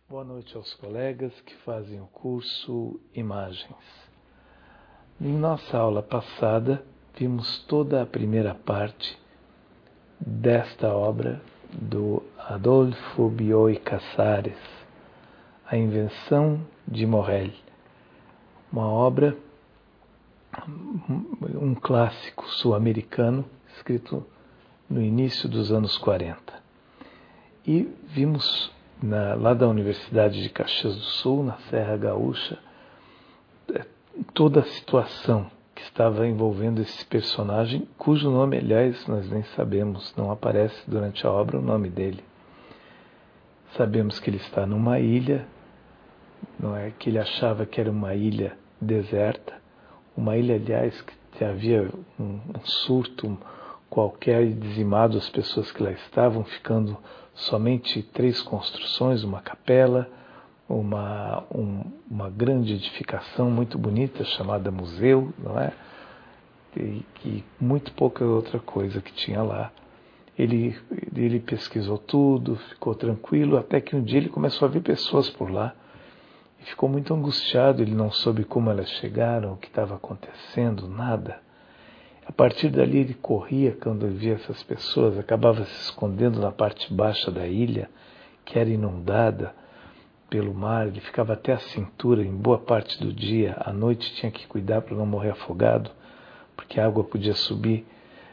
Boa noite aos colegas que fazem o curso Imagens. Em nossa aula passada, vimos toda a primeira parte desta obra do Adolfo Bioy Casares, A Invenção de Morrel, uma obra, um clássico sul-americano, escrito no início dos anos 40. E vimos lá da Universidade de Caxias do Sul, na Serra Gaúcha, toda a situação que estava envolvendo esse personagem, cujo nome, aliás, nós nem sabemos, não aparece durante a obra o nome dele. Sabemos que ele está numa ilha, não é que ele achava que era uma ilha deserta, uma ilha, aliás, que havia um surto qualquer e dizimado as pessoas que lá estavam, ficando somente 3 construções, uma capela, uma grande edificação muito bonita chamada museu, não é? E muito pouca outra coisa que tinha lá. Ele pesquisou tudo, ficou tranquilo, até que um dia ele começou a ver pessoas por lá e ficou muito angustiado. Ele não soube como elas chegaram, o que estava acontecendo, nada. A partir dali ele corria quando ele via essas pessoas, acabava se escondendo na parte baixa da ilha, que era inundada pelo mar. Ele ficava até a cintura em boa parte do dia. À noite tinha que cuidar para não morrer afogado, porque a água podia subir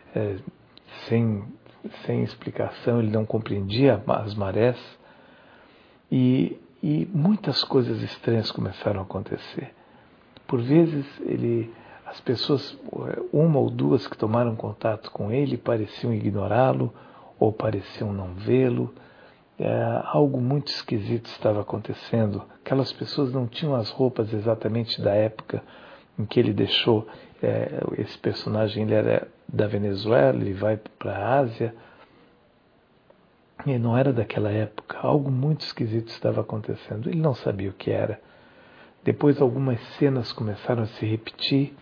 sem explicação. Ele não compreendia as marés. E muitas coisas estranhas começaram a acontecer. Por vezes as pessoas, uma ou duas que tomaram contato com ele, pareciam ignorá-lo ou pareciam não vê-lo. Algo muito esquisito estava acontecendo. Aquelas pessoas não tinham as roupas exatamente da época em que ele deixou. Esse personagem, ele era da Venezuela, ele vai para a Ásia. E não era daquela época. Algo muito esquisito estava acontecendo. Ele não sabia o que era. Depois algumas cenas começaram a se repetir.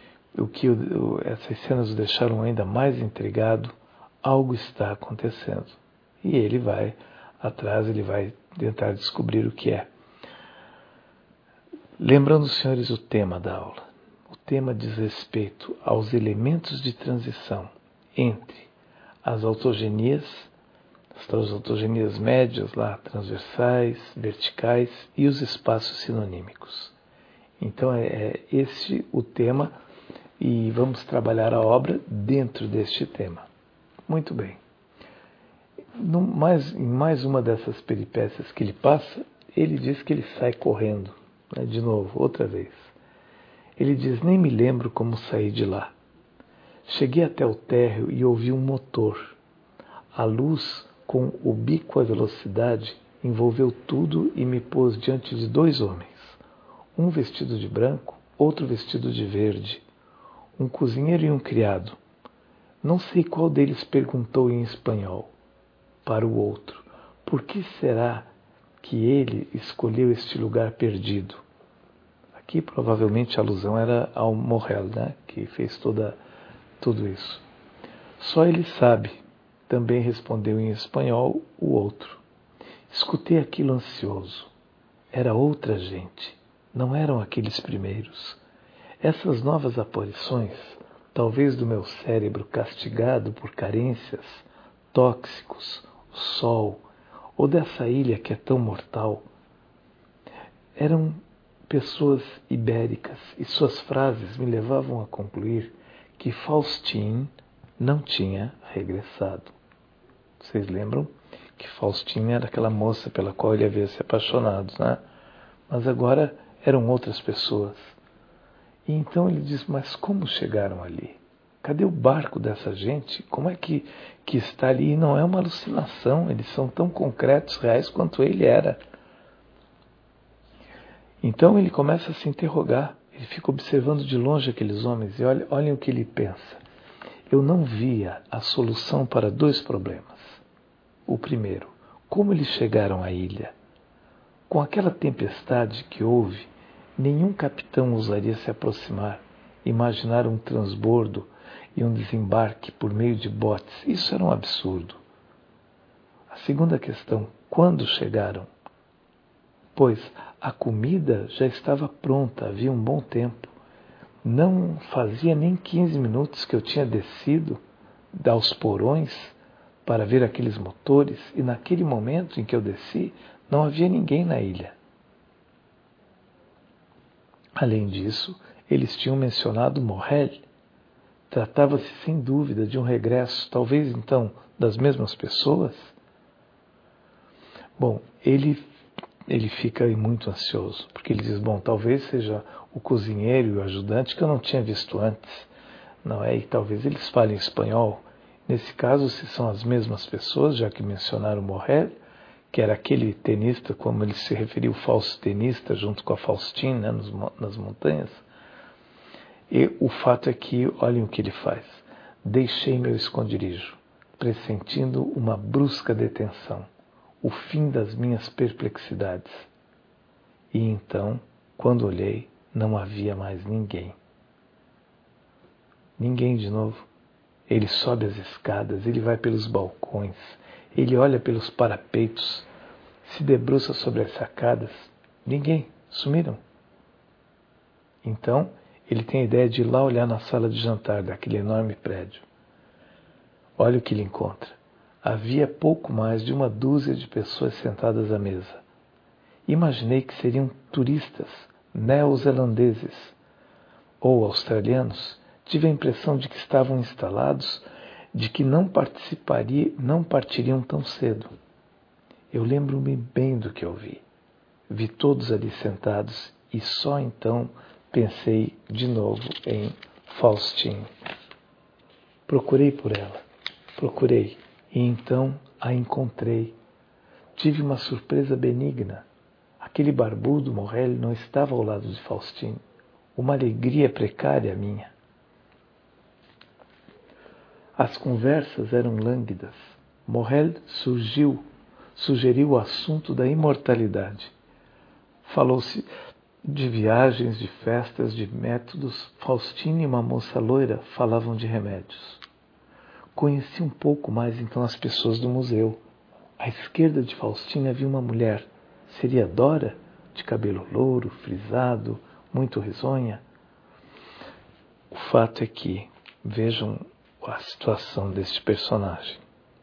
Essas cenas o deixaram ainda mais intrigado. Algo está acontecendo. E ele vai atrás, ele vai tentar descobrir o que é. Lembrando, senhores, o tema da aula. O tema diz respeito aos elementos de transição entre as autogenias médias, transversais, verticais e os espaços sinonímicos. Então é esse o tema e vamos trabalhar a obra dentro deste tema. Muito bem. Em mais uma dessas peripécias que ele passa, ele diz que ele sai correndo. De novo, outra vez. Ele diz: nem me lembro como saí de lá. Cheguei até o térreo e ouvi um motor. A luz, com ubíqua velocidade, envolveu tudo e me pôs diante de 2 homens. Um vestido de branco, outro vestido de verde. Um cozinheiro e um criado. Não sei qual deles perguntou em espanhol para o outro: por que será que ele escolheu este lugar perdido? Aqui provavelmente a alusão era ao Morrel, que fez tudo isso. Só ele sabe, também respondeu em espanhol o outro. Escutei aquilo ansioso. Era outra gente, não eram aqueles primeiros. Essas novas aparições, talvez do meu cérebro castigado por carências, tóxicos, o sol, ou dessa ilha que é tão mortal, eram pessoas ibéricas e suas frases me levavam a concluir que Faustine não tinha regressado. Vocês lembram que Faustine era aquela moça pela qual ele havia se apaixonado, Mas agora eram outras pessoas. E então ele diz: mas como chegaram ali? Cadê o barco dessa gente? Como é que está ali? E não é uma alucinação, eles são tão concretos, reais quanto ele era. Então ele começa a se interrogar, ele fica observando de longe aqueles homens e olhem o que ele pensa. Eu não via a solução para 2 problemas. O primeiro, como eles chegaram à ilha? Com aquela tempestade que houve, nenhum capitão ousaria se aproximar, imaginar um transbordo e um desembarque por meio de botes. Isso era um absurdo. A segunda questão, quando chegaram? pois a comida já estava pronta havia um bom tempo. Não fazia nem 15 minutos que eu tinha descido aos porões para ver aqueles motores, e naquele momento em que eu desci, não havia ninguém na ilha. Além disso, eles tinham mencionado Morrel. Tratava-se sem dúvida de um regresso, talvez então, das mesmas pessoas? Bom, ele fica aí muito ansioso, porque ele diz, bom, talvez seja o cozinheiro e o ajudante que eu não tinha visto antes, não é? E talvez eles falem espanhol. Nesse caso, se são as mesmas pessoas, já que mencionaram Morrel, que era aquele tenista, como ele se referiu, falso tenista, junto com a Faustine, né, nas montanhas. E o fato é que, olhem o que ele faz. Deixei meu esconderijo, pressentindo uma brusca detenção, o fim das minhas perplexidades. E então, quando olhei, não havia mais ninguém. Ninguém de novo. Ele sobe as escadas, ele vai pelos balcões, ele olha pelos parapeitos, se debruça sobre as sacadas. Ninguém. Sumiram. Então, ele tem a ideia de ir lá olhar na sala de jantar daquele enorme prédio. Olha o que ele encontra. Havia pouco mais de uma dúzia de pessoas sentadas à mesa. Imaginei que seriam turistas, neozelandeses ou australianos. Tive a impressão de que estavam instalados, de que não partiriam tão cedo. Eu lembro-me bem do que eu vi. Vi todos ali sentados e só então pensei de novo em Faustine. Procurei por ela, procurei, e então a encontrei. Tive uma surpresa benigna. Aquele barbudo Morrel não estava ao lado de Faustine. Uma alegria precária minha. As conversas eram lânguidas. Morrel sugeriu o assunto da imortalidade. Falou-se de viagens, de festas, de métodos. Faustine e uma moça loira falavam de remédios. Conheci um pouco mais então as pessoas do museu. À esquerda de Faustine havia uma mulher. Seria Dora? De cabelo louro, frisado, muito risonha. O fato é que, vejam a situação deste personagem.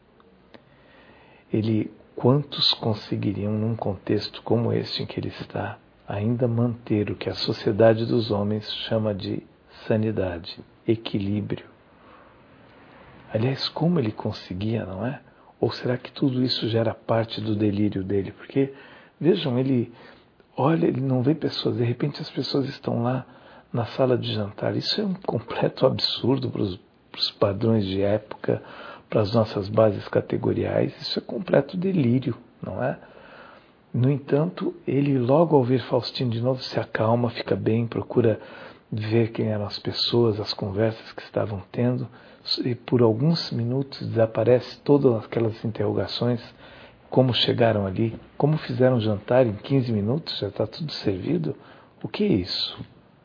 Quantos conseguiriam, num contexto como este em que ele está, ainda manter o que a sociedade dos homens chama de sanidade, equilíbrio? Aliás, como ele conseguia, não é? Ou será que tudo isso já era parte do delírio dele? Porque, vejam, ele olha, ele não vê pessoas, de repente as pessoas estão lá na sala de jantar. Isso é um completo absurdo para os padrões de época, para as nossas bases categoriais. Isso é completo delírio, não é? No entanto, ele logo ao ver Faustine de novo se acalma, fica bem, procura ver quem eram as pessoas, as conversas que estavam tendo, e por alguns minutos desaparece todas aquelas interrogações, como chegaram ali, como fizeram jantar em 15 minutos, já está tudo servido. O que é isso?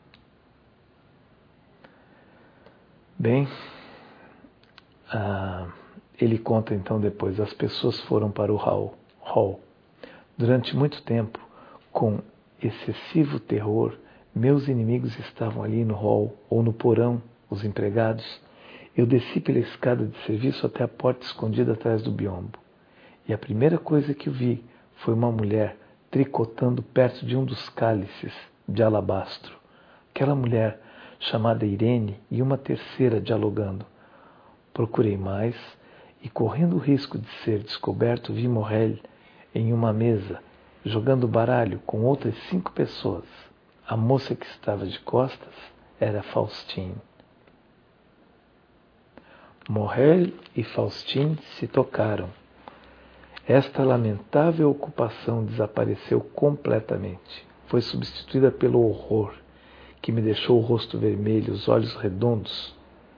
Bem, ele conta então depois, as pessoas foram para o hall. Durante muito tempo, com excessivo terror, meus inimigos estavam ali no hall ou no porão, os empregados. Eu desci pela escada de serviço até a porta escondida atrás do biombo. E a primeira coisa que eu vi foi uma mulher tricotando perto de um dos cálices de alabastro. Aquela mulher chamada Irene e uma terceira dialogando. Procurei mais e, correndo o risco de ser descoberto, vi Morrel em uma mesa, jogando baralho com outras 5 pessoas. A moça que estava de costas era Faustine. Morrel e Faustine se tocaram. Esta lamentável ocupação desapareceu completamente. Foi substituída pelo horror, que me deixou o rosto vermelho, os olhos redondos.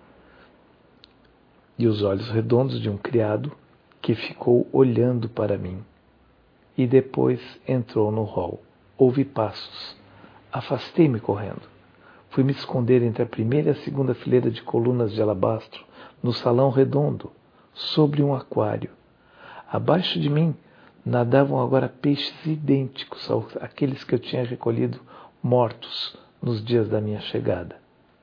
E os olhos redondos de um criado que ficou olhando para mim. E depois entrou no hall. Ouvi passos. Afastei-me correndo. Fui me esconder entre a primeira e a segunda fileira de colunas de alabastro, no salão redondo, sobre um aquário. Abaixo de mim, nadavam agora peixes idênticos àqueles que eu tinha recolhido mortos nos dias da minha chegada.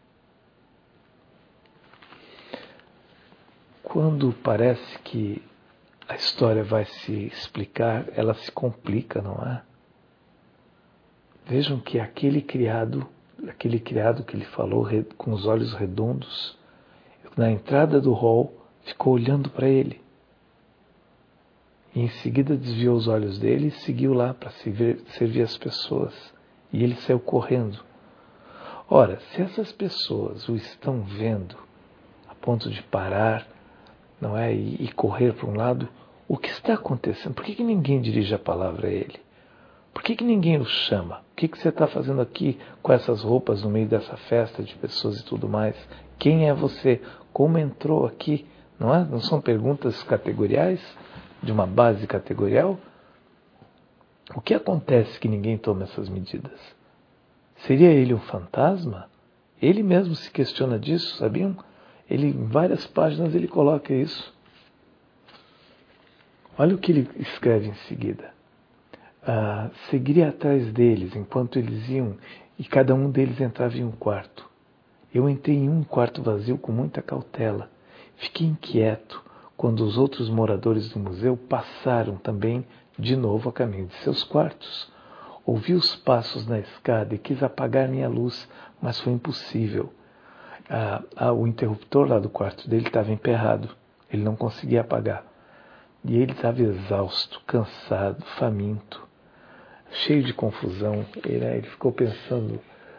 Quando parece que a história vai se explicar, ela se complica, não é? Vejam que aquele criado que ele falou com os olhos redondos, na entrada do hall, ficou olhando para ele. E em seguida desviou os olhos dele e seguiu lá para servir as pessoas. E ele saiu correndo. Ora, se essas pessoas o estão vendo a ponto de parar, não é, e correr para um lado, o que está acontecendo? Por que ninguém dirige a palavra a ele? Por que ninguém o chama? O que você está fazendo aqui com essas roupas no meio dessa festa de pessoas e tudo mais? Quem é você? Como entrou aqui? Não é? Não são perguntas categoriais? De uma base categorial? O que acontece que ninguém toma essas medidas? Seria ele um fantasma? Ele mesmo se questiona disso, sabiam? Ele, em várias páginas ele coloca isso. Olha o que ele escreve em seguida. Seguiria atrás deles enquanto eles iam e cada um deles entrava em um quarto. Eu entrei em um quarto vazio com muita cautela. Fiquei inquieto quando os outros moradores do museu passaram também de novo a caminho de seus quartos. Ouvi os passos na escada e quis apagar minha luz, mas foi impossível. O interruptor lá do quarto dele estava emperrado. Ele não conseguia apagar. E ele estava exausto, cansado, faminto, cheio de confusão. Ele ficou pensando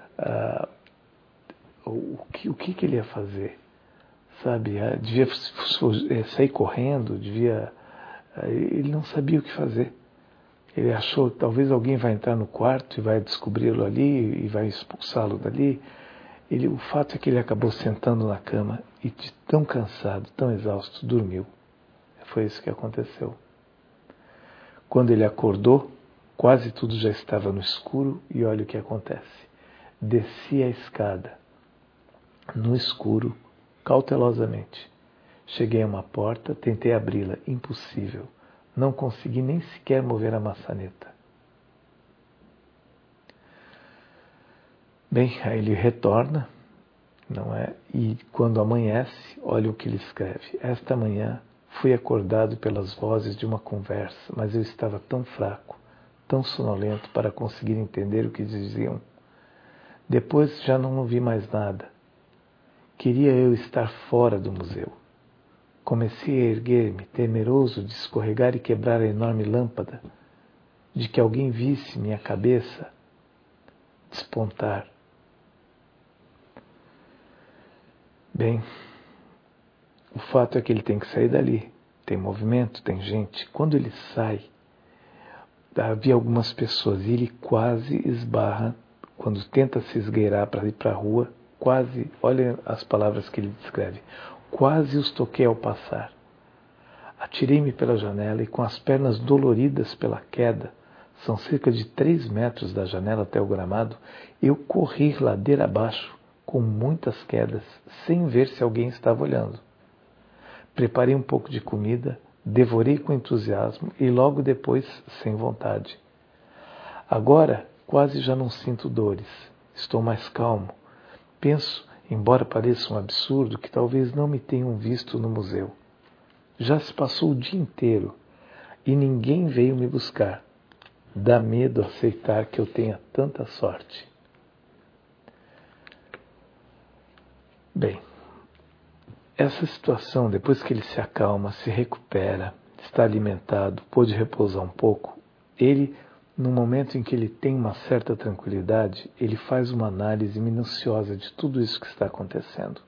o que ele ia fazer. Sabe, devia sair correndo, ele não sabia o que fazer. Ele achou que talvez alguém vai entrar no quarto e vai descobri-lo ali e vai expulsá-lo dali. O fato é que ele acabou sentando na cama e, de tão cansado, tão exausto, dormiu. Foi isso que aconteceu. Quando ele acordou, quase tudo já estava no escuro e olha o que acontece. Desci a escada, no escuro, cautelosamente. Cheguei a uma porta, tentei abri-la, impossível. Não consegui nem sequer mover a maçaneta. Bem, aí ele retorna, não é? E quando amanhece, olha o que ele escreve. Esta manhã fui acordado pelas vozes de uma conversa, mas eu estava tão fraco, tão sonolento para conseguir entender o que diziam. Depois já não ouvi mais nada. Queria eu estar fora do museu. Comecei a erguer-me, temeroso de escorregar e quebrar a enorme lâmpada, de que alguém visse minha cabeça despontar. Bem, o fato é que ele tem que sair dali. Tem movimento, tem gente. Quando ele sai, havia algumas pessoas e ele quase esbarra, quando tenta se esgueirar para ir para a rua, quase, olha as palavras que ele descreve, quase os toquei ao passar. Atirei-me pela janela e com as pernas doloridas pela queda, são cerca de 3 metros da janela até o gramado, eu corri ladeira abaixo, com muitas quedas, sem ver se alguém estava olhando. Preparei um pouco de comida, devorei com entusiasmo e logo depois sem vontade. Agora quase já não sinto dores, estou mais calmo. Penso, embora pareça um absurdo, que talvez não me tenham visto no museu. Já se passou o dia inteiro e ninguém veio me buscar. Dá medo aceitar que eu tenha tanta sorte. Bem, essa situação, depois que ele se acalma, se recupera, está alimentado, pôde repousar um pouco, ele, no momento em que ele tem uma certa tranquilidade, ele faz uma análise minuciosa de tudo isso que está acontecendo.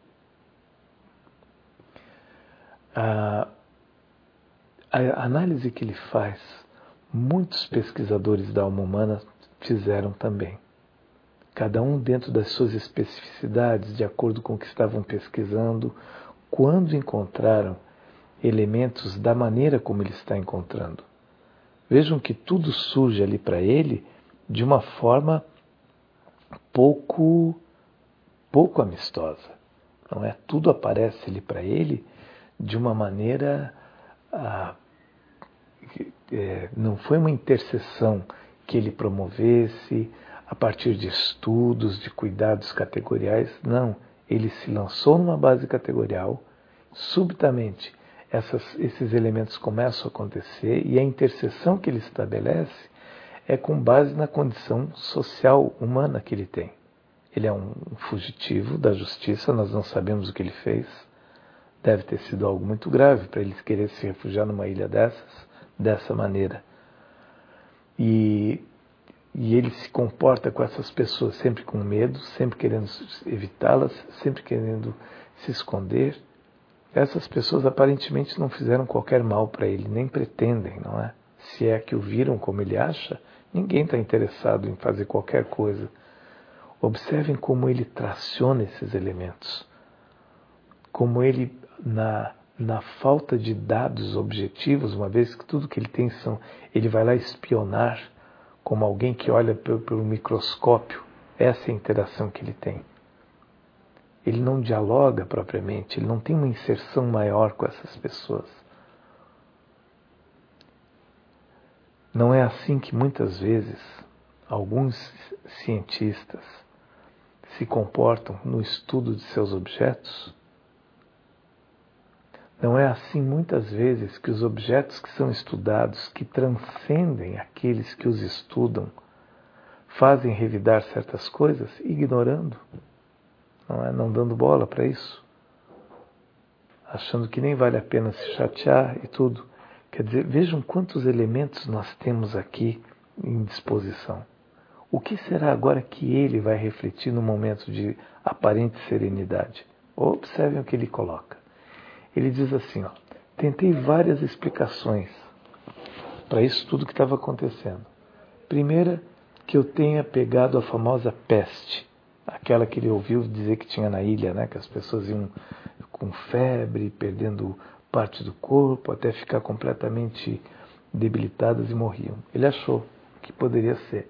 A análise que ele faz, muitos pesquisadores da alma humana fizeram também. Cada um dentro das suas especificidades, de acordo com o que estavam pesquisando, quando encontraram elementos da maneira como ele está encontrando. Vejam que tudo surge ali para ele de uma forma pouco amistosa. Não é? Tudo aparece ali para ele de uma maneira não foi uma intercessão que ele promovesse a partir de estudos, de cuidados categoriais. Não, ele se lançou numa base categorial, subitamente esses elementos começam a acontecer e a intercessão que ele estabelece é com base na condição social humana que ele tem. Ele é um fugitivo da justiça, nós não sabemos o que ele fez. Deve ter sido algo muito grave para ele querer se refugiar numa ilha dessa maneira. E ele se comporta com essas pessoas sempre com medo, sempre querendo evitá-las, sempre querendo se esconder. Essas pessoas aparentemente não fizeram qualquer mal para ele, nem pretendem, não é? Se é que o viram como ele acha, ninguém está interessado em fazer qualquer coisa. Observem como ele traciona esses elementos. Como ele, na falta de dados objetivos, uma vez que tudo que ele tem ele vai lá espionar, como alguém que olha pelo microscópio. Essa é a interação que ele tem. Ele não dialoga propriamente, ele não tem uma inserção maior com essas pessoas. Não é assim que muitas vezes alguns cientistas se comportam no estudo de seus objetos? Não é assim muitas vezes que os objetos que são estudados, que transcendem aqueles que os estudam, fazem revidar certas coisas, ignorando, não dando bola para isso, achando que nem vale a pena se chatear e tudo. Quer dizer, vejam quantos elementos nós temos aqui em disposição. O que será agora que ele vai refletir no momento de aparente serenidade? Observem o que ele coloca. Ele diz assim, tentei várias explicações para isso tudo que estava acontecendo. Primeira, que eu tenha pegado a famosa peste, aquela que ele ouviu dizer que tinha na ilha, né? Que as pessoas iam com febre, perdendo parte do corpo, até ficar completamente debilitadas e morriam. Ele achou que poderia ser.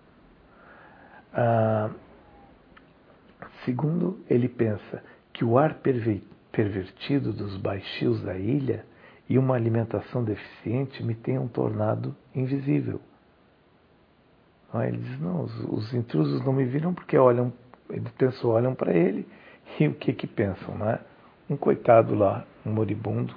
Segundo, ele pensa que o ar pervertido dos baixios da ilha e uma alimentação deficiente me tenham tornado invisível. Ele diz, não, os intrusos não me viram porque olham para ele e o que pensam, né? Um coitado lá, um moribundo,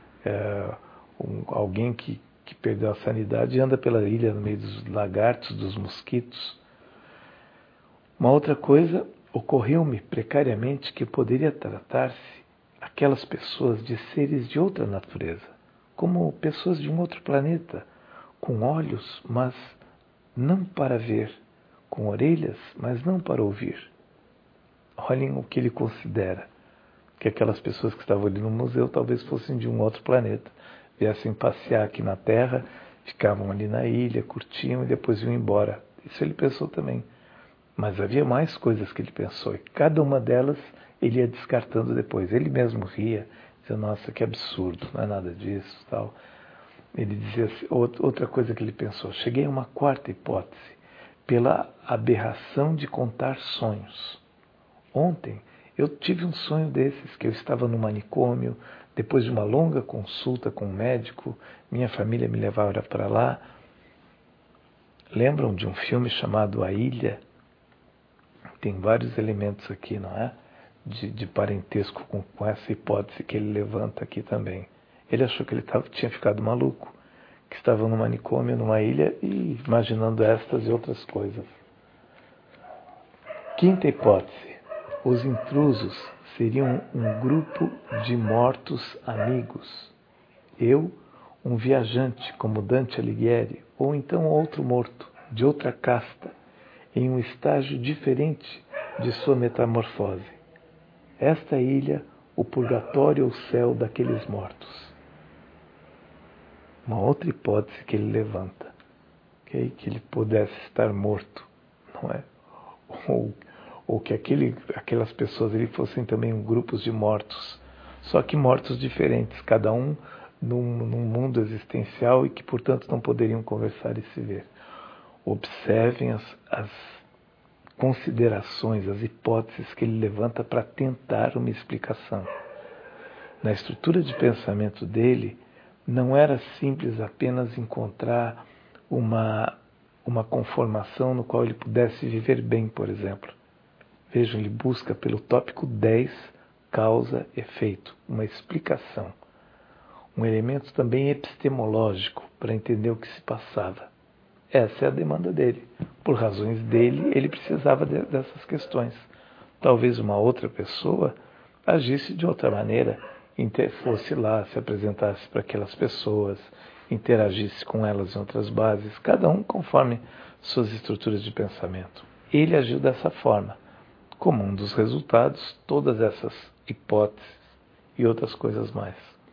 alguém que perdeu a sanidade e anda pela ilha no meio dos lagartos, dos mosquitos. Uma outra coisa, ocorreu-me precariamente que poderia tratar-se aquelas pessoas de seres de outra natureza, como pessoas de um outro planeta, com olhos, mas não para ver, com orelhas, mas não para ouvir. Olhem o que ele considera, que aquelas pessoas que estavam ali no museu talvez fossem de um outro planeta, viessem passear aqui na Terra, ficavam ali na ilha, curtiam e depois iam embora. Isso ele pensou também. Mas havia mais coisas que ele pensou, e cada uma delas ele ia descartando depois. Ele mesmo ria, dizia, nossa, que absurdo, não é nada disso, tal. Ele dizia assim, outra coisa que ele pensou, cheguei a uma quarta hipótese, pela aberração de contar sonhos. Ontem eu tive um sonho desses, que eu estava no manicômio, depois de uma longa consulta com um médico, minha família me levava para lá. Lembram de um filme chamado A Ilha? Tem vários elementos aqui, não é? De parentesco com essa hipótese que ele levanta aqui também. Ele achou que ele tinha ficado maluco, que estava no manicômio, numa ilha, e imaginando estas e outras coisas. Quinta hipótese. Os intrusos seriam um grupo de mortos amigos. Eu, um viajante como Dante Alighieri, ou então outro morto, de outra casta, em um estágio diferente de sua metamorfose. Esta ilha, o purgatório ou céu daqueles mortos. Uma outra hipótese que ele levanta, que ele pudesse estar morto, não é? Ou que aquelas pessoas ali fossem também grupos de mortos, só que mortos diferentes, cada um num mundo existencial e que, portanto, não poderiam conversar e se ver. Observem as considerações, as hipóteses que ele levanta para tentar uma explicação. Na estrutura de pensamento dele, não era simples apenas encontrar uma conformação no qual ele pudesse viver bem, por exemplo. Vejam, ele busca pelo tópico 10, causa, efeito, uma explicação. Um elemento também epistemológico para entender o que se passava. Essa é a demanda dele. Por razões dele, ele precisava dessas questões. Talvez uma outra pessoa agisse de outra maneira, fosse lá, se apresentasse para aquelas pessoas, interagisse com elas em outras bases, cada um conforme suas estruturas de pensamento. Ele agiu dessa forma. Como um dos resultados, todas essas hipóteses e outras coisas mais.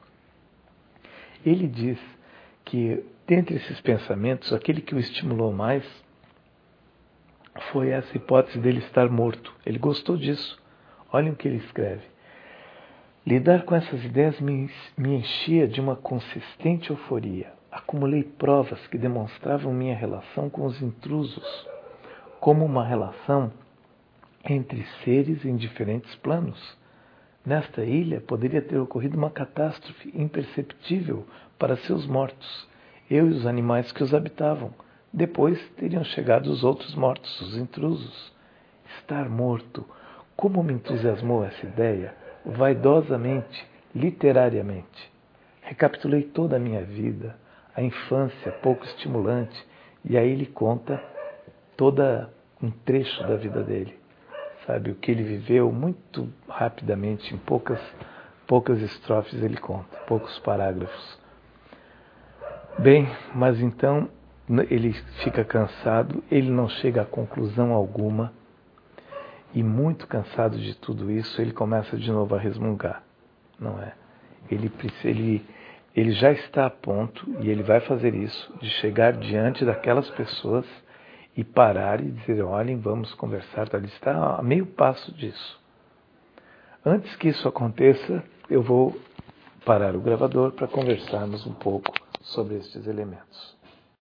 Ele diz que, dentre esses pensamentos, aquele que o estimulou mais foi essa hipótese dele estar morto. Ele gostou disso. Olhem o que ele escreve. Lidar com essas ideias me enchia de uma consistente euforia. Acumulei provas que demonstravam minha relação com os intrusos, como uma relação entre seres em diferentes planos. Nesta ilha poderia ter ocorrido uma catástrofe imperceptível para seus mortos, eu e os animais que os habitavam. Depois teriam chegado os outros mortos, os intrusos. Estar morto, como me entusiasmou essa ideia, vaidosamente, literariamente. Recapitulei toda a minha vida, a infância pouco estimulante, e aí ele conta todo um trecho da vida dele. Sabe, o que ele viveu muito rapidamente, em poucas estrofes ele conta, poucos parágrafos. Bem, mas então ele fica cansado, ele não chega a conclusão alguma, e muito cansado de tudo isso, ele começa de novo a resmungar, não é? Ele já está a ponto, e ele vai fazer isso, de chegar diante daquelas pessoas e parar e dizer, olhem, vamos conversar, ele está a meio passo disso. Antes que isso aconteça, eu vou parar o gravador para conversarmos um pouco sobre estes elementos.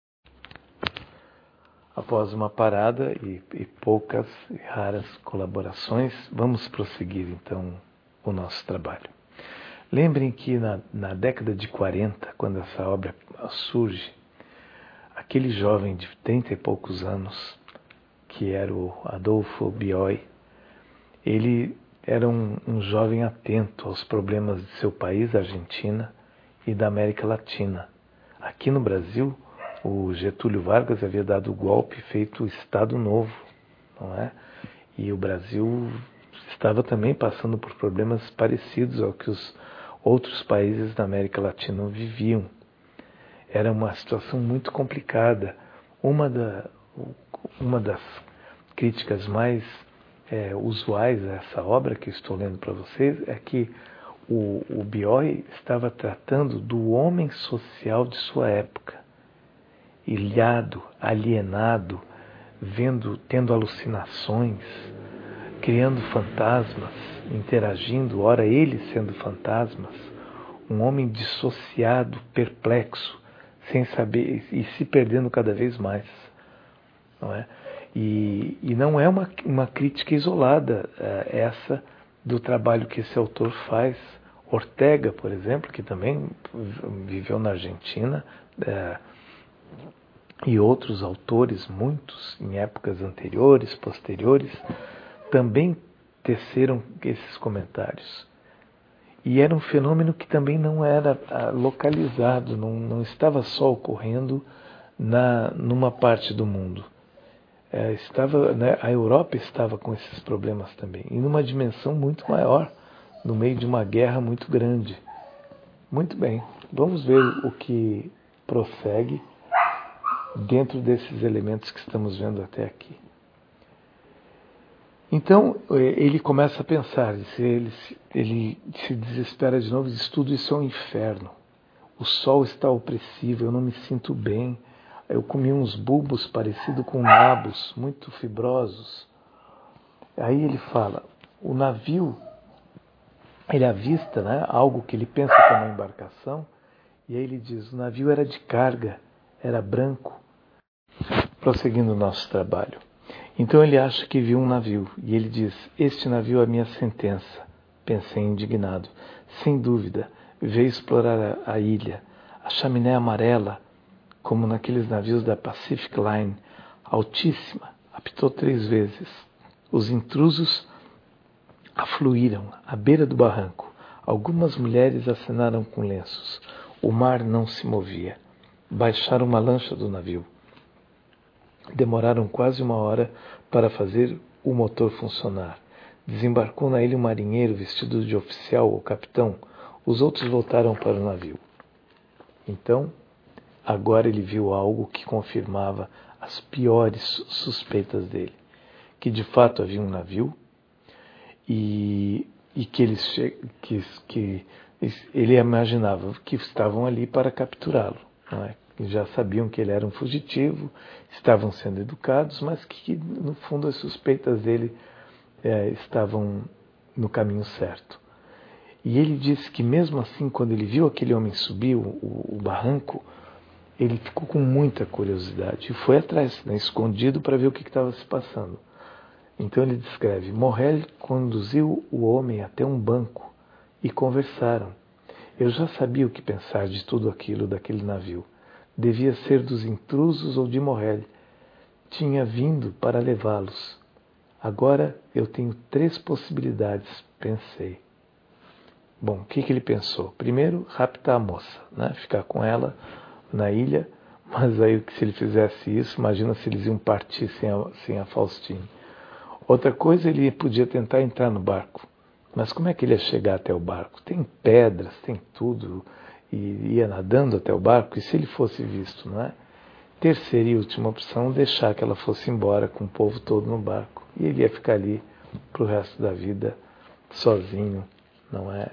Após uma parada e poucas e raras colaborações, vamos prosseguir então o nosso trabalho. Lembrem que na década de 40, quando essa obra surge, aquele jovem de 30 e poucos anos, que era o Adolfo Bioy, ele era um jovem atento aos problemas de seu país, a Argentina, e da América Latina. Aqui no Brasil, o Getúlio Vargas havia dado o golpe, feito o Estado Novo, não é? E o Brasil estava também passando por problemas parecidos ao que os outros países da América Latina viviam. Era uma situação muito complicada. Uma das críticas mais usuais a essa obra que eu estou lendo para vocês é que o Bioy estava tratando do homem social de sua época, ilhado, alienado, tendo alucinações, criando fantasmas, interagindo, ora ele sendo fantasmas, um homem dissociado, perplexo, sem saber e se perdendo cada vez mais, não é? E não é uma crítica isolada essa do trabalho que esse autor faz. Ortega, por exemplo, que também viveu na Argentina, e outros autores, muitos em épocas anteriores, posteriores, também teceram esses comentários. E era um fenômeno que também não era localizado, não estava só ocorrendo numa parte do mundo. A Europa estava com esses problemas também, e numa dimensão muito maior, no meio de uma guerra muito grande. Muito bem, vamos ver o que prossegue dentro desses elementos que estamos vendo até aqui. Então, ele começa a pensar, ele se desespera de novo e diz, tudo isso é um inferno. O sol está opressivo, eu não me sinto bem. Eu comi uns bulbos parecidos com nabos, muito fibrosos. Aí ele fala, o navio, ele avista, né, algo que ele pensa que é uma embarcação, e aí ele diz, o navio era de carga, era branco. Prosseguindo o nosso trabalho. Então ele acha que viu um navio, e ele diz, este navio é a minha sentença. Pensei indignado. Sem dúvida, veio explorar a ilha. a chaminé amarela, como naqueles navios da Pacific Line, altíssima, apitou 3 vezes. Os intrusos afluíram à beira do barranco. Algumas mulheres acenaram com lenços. O mar não se movia. Baixaram uma lancha do navio. Demoraram quase 1 hora para fazer o motor funcionar. Desembarcou na ilha um marinheiro vestido de oficial ou capitão. Os outros voltaram para o navio. Então, agora ele viu algo que confirmava as piores suspeitas dele. Que de fato havia um navio e que ele imaginava que estavam ali para capturá-lo. Não é? Já sabiam que ele era um fugitivo, estavam sendo educados, mas que no fundo as suspeitas dele estavam no caminho certo. E ele disse que mesmo assim, quando ele viu aquele homem subir o barranco, ele ficou com muita curiosidade e foi atrás, escondido, para ver o que estava se passando. Então ele descreve: Morrel conduziu o homem até um banco e conversaram. Eu já sabia o que pensar de tudo aquilo daquele navio. Devia ser dos intrusos ou de Morrel. Tinha vindo para levá-los. Agora eu tenho 3 possibilidades, pensei. Bom, o que ele pensou? Primeiro, raptar a moça, ficar com ela na ilha, mas aí se ele fizesse isso, imagina se eles iam partir sem a Faustine. Outra coisa, ele podia tentar entrar no barco, mas como é que ele ia chegar até o barco? Tem pedras, tem tudo, e ia nadando até o barco, e se ele fosse visto, não é? Terceira e última opção, deixar que ela fosse embora com o povo todo no barco, e ele ia ficar ali para o resto da vida, sozinho, não é?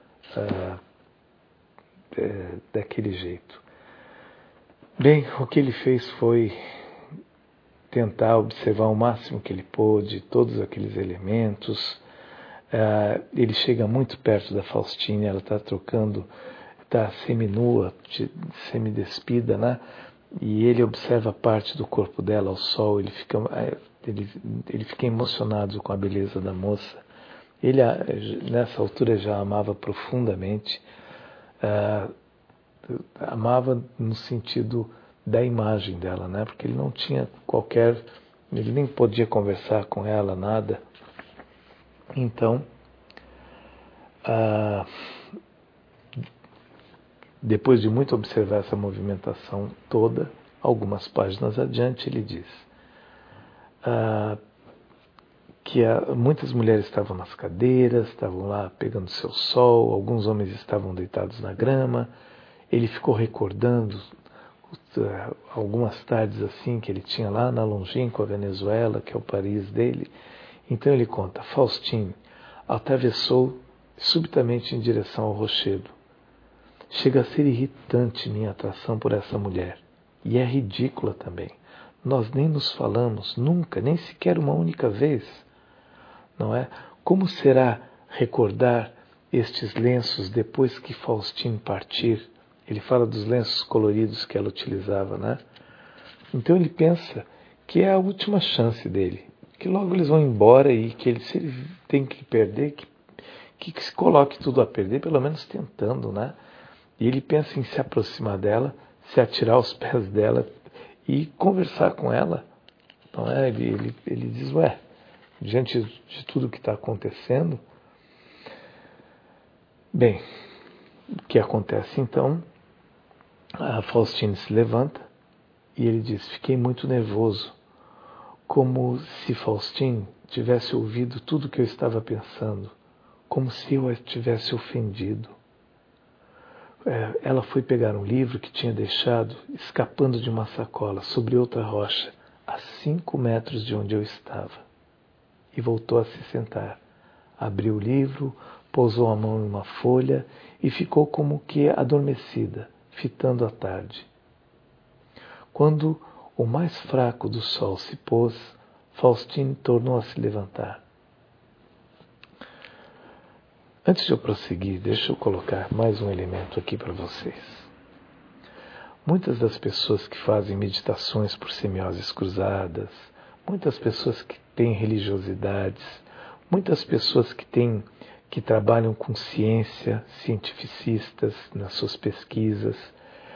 Daquele jeito. Bem, o que ele fez foi tentar observar o máximo que ele pôde, todos aqueles elementos. Ele chega muito perto da Faustine, ela está seminua, semidespida, né? E ele observa parte do corpo dela ao sol, ele fica emocionado com a beleza da moça. Ele, nessa altura, já a amava profundamente, amava no sentido da imagem dela, né? Porque ele não tinha ele nem podia conversar com ela, nada. Então, depois de muito observar essa movimentação toda, algumas páginas adiante, ele diz que muitas mulheres estavam nas cadeiras, estavam lá pegando seu sol, alguns homens estavam deitados na grama. Ele ficou recordando algumas tardes assim que ele tinha lá na longínqua Venezuela, que é o Paris dele. Então ele conta: Faustine atravessou subitamente em direção ao rochedo. Chega a ser irritante minha atração por essa mulher. E é ridícula também. Nós nem nos falamos, nunca, nem sequer uma única vez. Não é? Como será recordar estes lenços depois que Faustine partir? Ele fala dos lenços coloridos que ela utilizava, né? Então ele pensa que é a última chance dele, que logo eles vão embora e que se ele tem que perder, que se coloque tudo a perder, pelo menos tentando, né? E ele pensa em se aproximar dela, se atirar aos pés dela e conversar com ela. Então ele diz: diante de tudo que está acontecendo, bem, o que acontece então? A Faustine se levanta e ele diz: fiquei muito nervoso, como se Faustine tivesse ouvido tudo o que eu estava pensando, como se eu a tivesse ofendido. Ela foi pegar um livro que tinha deixado escapando de uma sacola sobre outra rocha, a 5 metros de onde eu estava, e voltou a se sentar. Abriu o livro, pousou a mão em uma folha e ficou como que adormecida, fitando a tarde. Quando o mais fraco do sol se pôs, Faustine tornou a se levantar. Antes de eu prosseguir, deixa eu colocar mais um elemento aqui para vocês. Muitas das pessoas que fazem meditações por semioses cruzadas, muitas pessoas que têm religiosidades, muitas pessoas que trabalham com ciência, cientificistas nas suas pesquisas,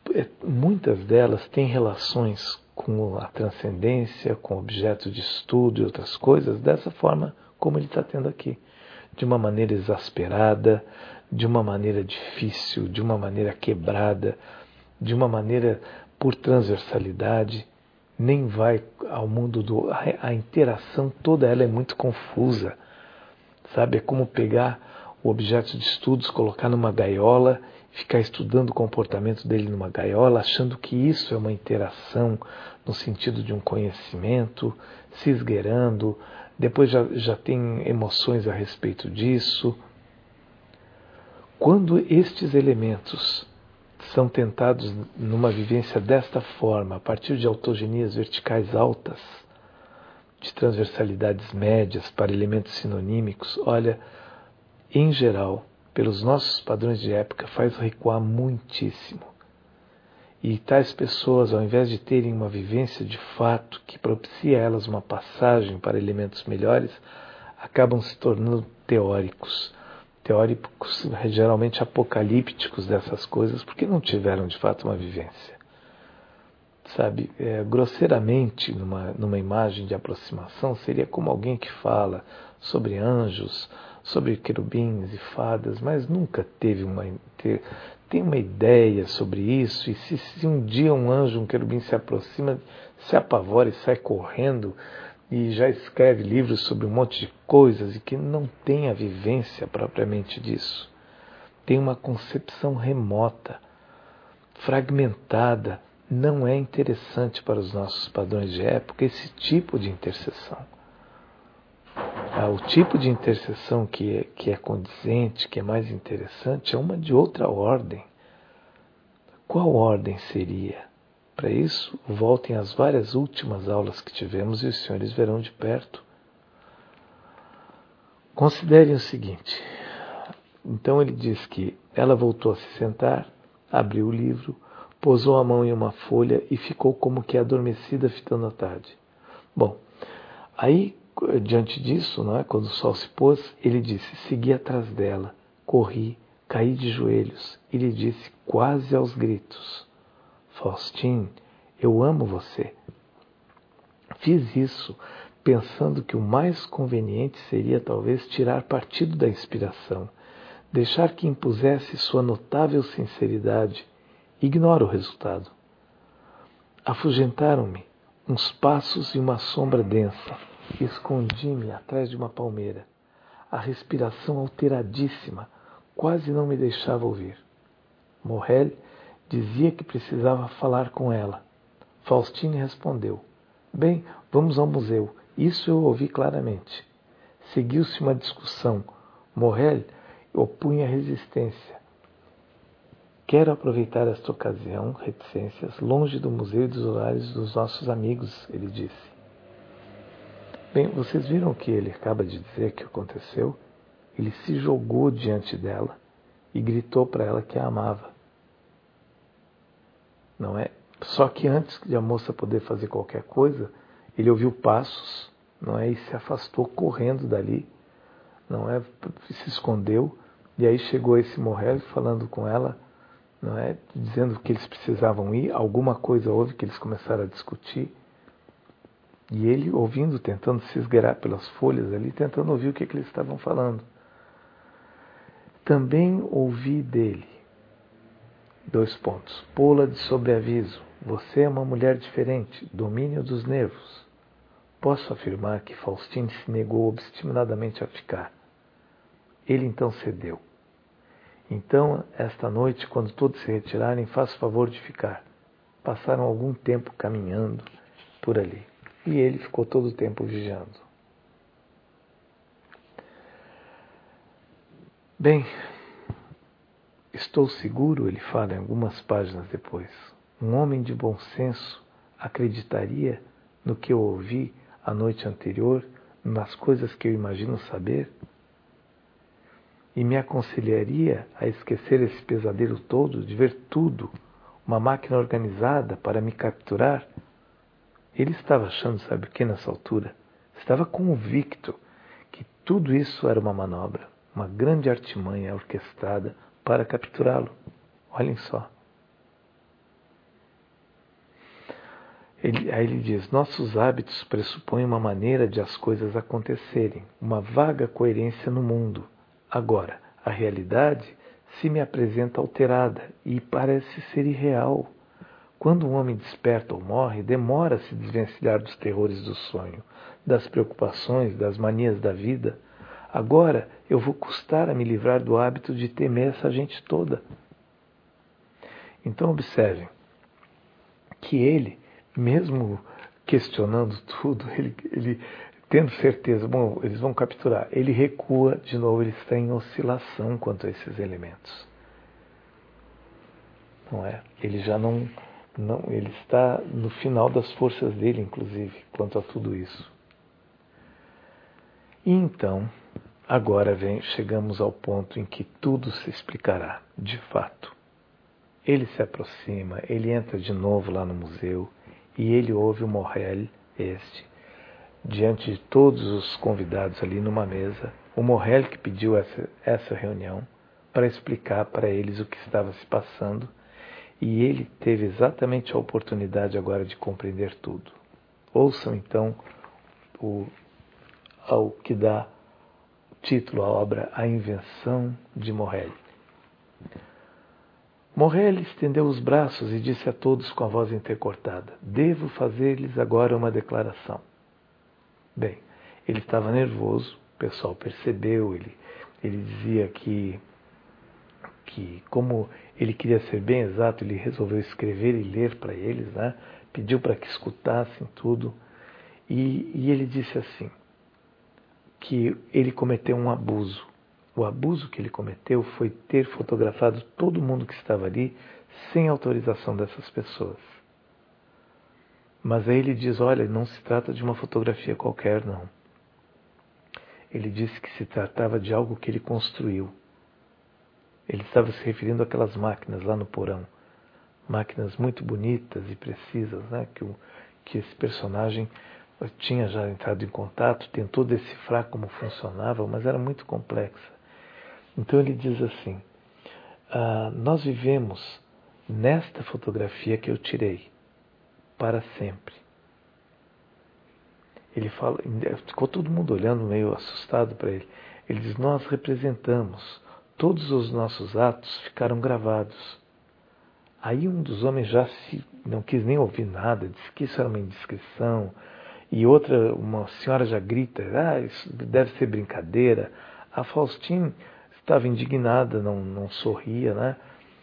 muitas delas têm relações com a transcendência, com objeto de estudo e outras coisas, dessa forma como ele está tendo aqui. De uma maneira exasperada, de uma maneira difícil, de uma maneira quebrada, de uma maneira por transversalidade, nem vai ao mundo a interação toda ela é muito confusa, sabe? É como pegar o objeto de estudos, colocar numa gaiola, ficar estudando o comportamento dele numa gaiola, achando que isso é uma interação no sentido de um conhecimento, se esgueirando, depois já tem emoções a respeito disso. Quando estes elementos são tentados numa vivência desta forma, a partir de autogenias verticais altas, de transversalidades médias para elementos sinonímicos, olha, em geral, pelos nossos padrões de época, faz recuar muitíssimo. E tais pessoas, ao invés de terem uma vivência de fato que propicia a elas uma passagem para elementos melhores, acabam se tornando teóricos geralmente apocalípticos dessas coisas, porque não tiveram de fato uma vivência. Sabe, grosseiramente, numa imagem de aproximação, seria como alguém que fala sobre anjos, sobre querubins e fadas, mas nunca tem uma ideia sobre isso, e se um dia um anjo, um querubim se aproxima, se apavora e sai correndo, e já escreve livros sobre um monte de coisas, e que não tem a vivência propriamente disso. Tem uma concepção remota, fragmentada. Não é interessante para os nossos padrões de época esse tipo de intercessão. O tipo de intercessão que é condizente, que é mais interessante, é uma de outra ordem. Qual ordem seria? Para isso, voltem às várias últimas aulas que tivemos e os senhores verão de perto. Considerem o seguinte. Então ele diz que ela voltou a se sentar, abriu o livro, pousou a mão em uma folha e ficou como que adormecida fitando a tarde. Bom, aí, diante disso, não é, quando o sol se pôs, ele disse, segui atrás dela, corri, caí de joelhos e lhe disse quase aos gritos, Faustine, eu amo você. Fiz isso pensando que o mais conveniente seria talvez tirar partido da inspiração, deixar que impusesse sua notável sinceridade. Ignoro o resultado. Afugentaram-me uns passos e uma sombra densa. Escondi-me atrás de uma palmeira. A respiração alteradíssima quase não me deixava ouvir. Morrel dizia que precisava falar com ela. Faustine respondeu. Bem, vamos ao museu. Isso eu ouvi claramente. Seguiu-se uma discussão. Morrel opunha resistência. Quero aproveitar esta ocasião, reticências, longe do museu e dos horários dos nossos amigos, ele disse. Bem, vocês viram o que ele acaba de dizer que aconteceu? Ele se jogou diante dela e gritou para ela que a amava. Não é? Só que antes de a moça poder fazer qualquer coisa, ele ouviu passos, não é? E se afastou correndo dali, não é? Se escondeu, e aí chegou esse Morrel falando com ela, não é? Dizendo que eles precisavam ir, alguma coisa houve que eles começaram a discutir, e ele ouvindo, tentando se esgueirar pelas folhas ali, tentando ouvir o que eles estavam falando. Também ouvi dele, pô-la de sobreaviso, você é uma mulher diferente, domínio dos nervos. Posso afirmar que Faustine se negou obstinadamente a ficar. Ele então cedeu. Então, esta noite, quando todos se retirarem, faça o favor de ficar. Passaram algum tempo caminhando por ali. E ele ficou todo o tempo vigiando. Bem, estou seguro, ele fala em algumas páginas depois, um homem de bom senso acreditaria no que eu ouvi a noite anterior, nas coisas que eu imagino saber? E me aconselharia a esquecer esse pesadelo todo, de ver tudo, uma máquina organizada para me capturar? Ele estava achando, sabe o que nessa altura? Estava convicto que tudo isso era uma manobra, uma grande artimanha orquestrada para capturá-lo. Olhem só. Aí ele diz: nossos hábitos pressupõem uma maneira de as coisas acontecerem, uma vaga coerência no mundo. Agora, a realidade se me apresenta alterada e parece ser irreal. Quando um homem desperta ou morre, demora a se desvencilhar dos terrores do sonho, das preocupações, das manias da vida. Agora eu vou custar a me livrar do hábito de temer essa gente toda. Então observem que ele, mesmo questionando tudo, ele tendo certeza, bom, eles vão capturar, ele recua de novo, ele está em oscilação quanto a esses elementos. Não é? Ele já não, ele está no final das forças dele, inclusive, quanto a tudo isso. E então, agora chegamos ao ponto em que tudo se explicará, de fato. Ele se aproxima, ele entra de novo lá no museu e ele ouve o Morrel, diante de todos os convidados ali numa mesa, o Morrel que pediu essa reunião para explicar para eles o que estava se passando, e ele teve exatamente a oportunidade agora de compreender tudo. Ouçam então ao que dá título à obra A Invenção de Morrel. Morrel estendeu os braços e disse a todos com a voz intercortada: devo fazer-lhes agora uma declaração. Bem, ele estava nervoso, o pessoal percebeu, ele dizia que como ele queria ser bem exato, ele resolveu escrever e ler para eles, né? Pediu para que escutassem tudo, e ele disse assim, que ele cometeu um abuso. O abuso que ele cometeu foi ter fotografado todo mundo que estava ali sem autorização dessas pessoas. Mas aí ele diz, olha, não se trata de uma fotografia qualquer, não. Ele disse que se tratava de algo que ele construiu. Ele estava se referindo àquelas máquinas lá no porão. Máquinas muito bonitas e precisas, né? Que esse personagem tinha já entrado em contato, tentou decifrar como funcionava, mas era muito complexa. Então ele diz assim, nós vivemos nesta fotografia que eu tirei, para sempre. Ele fala, ficou todo mundo olhando meio assustado para ele. Ele diz, nós representamos, todos os nossos atos ficaram gravados. Aí um dos homens já não quis nem ouvir nada, disse que isso era uma indiscrição. E outra, uma senhora já grita, isso deve ser brincadeira. A Faustine estava indignada, não sorria, né?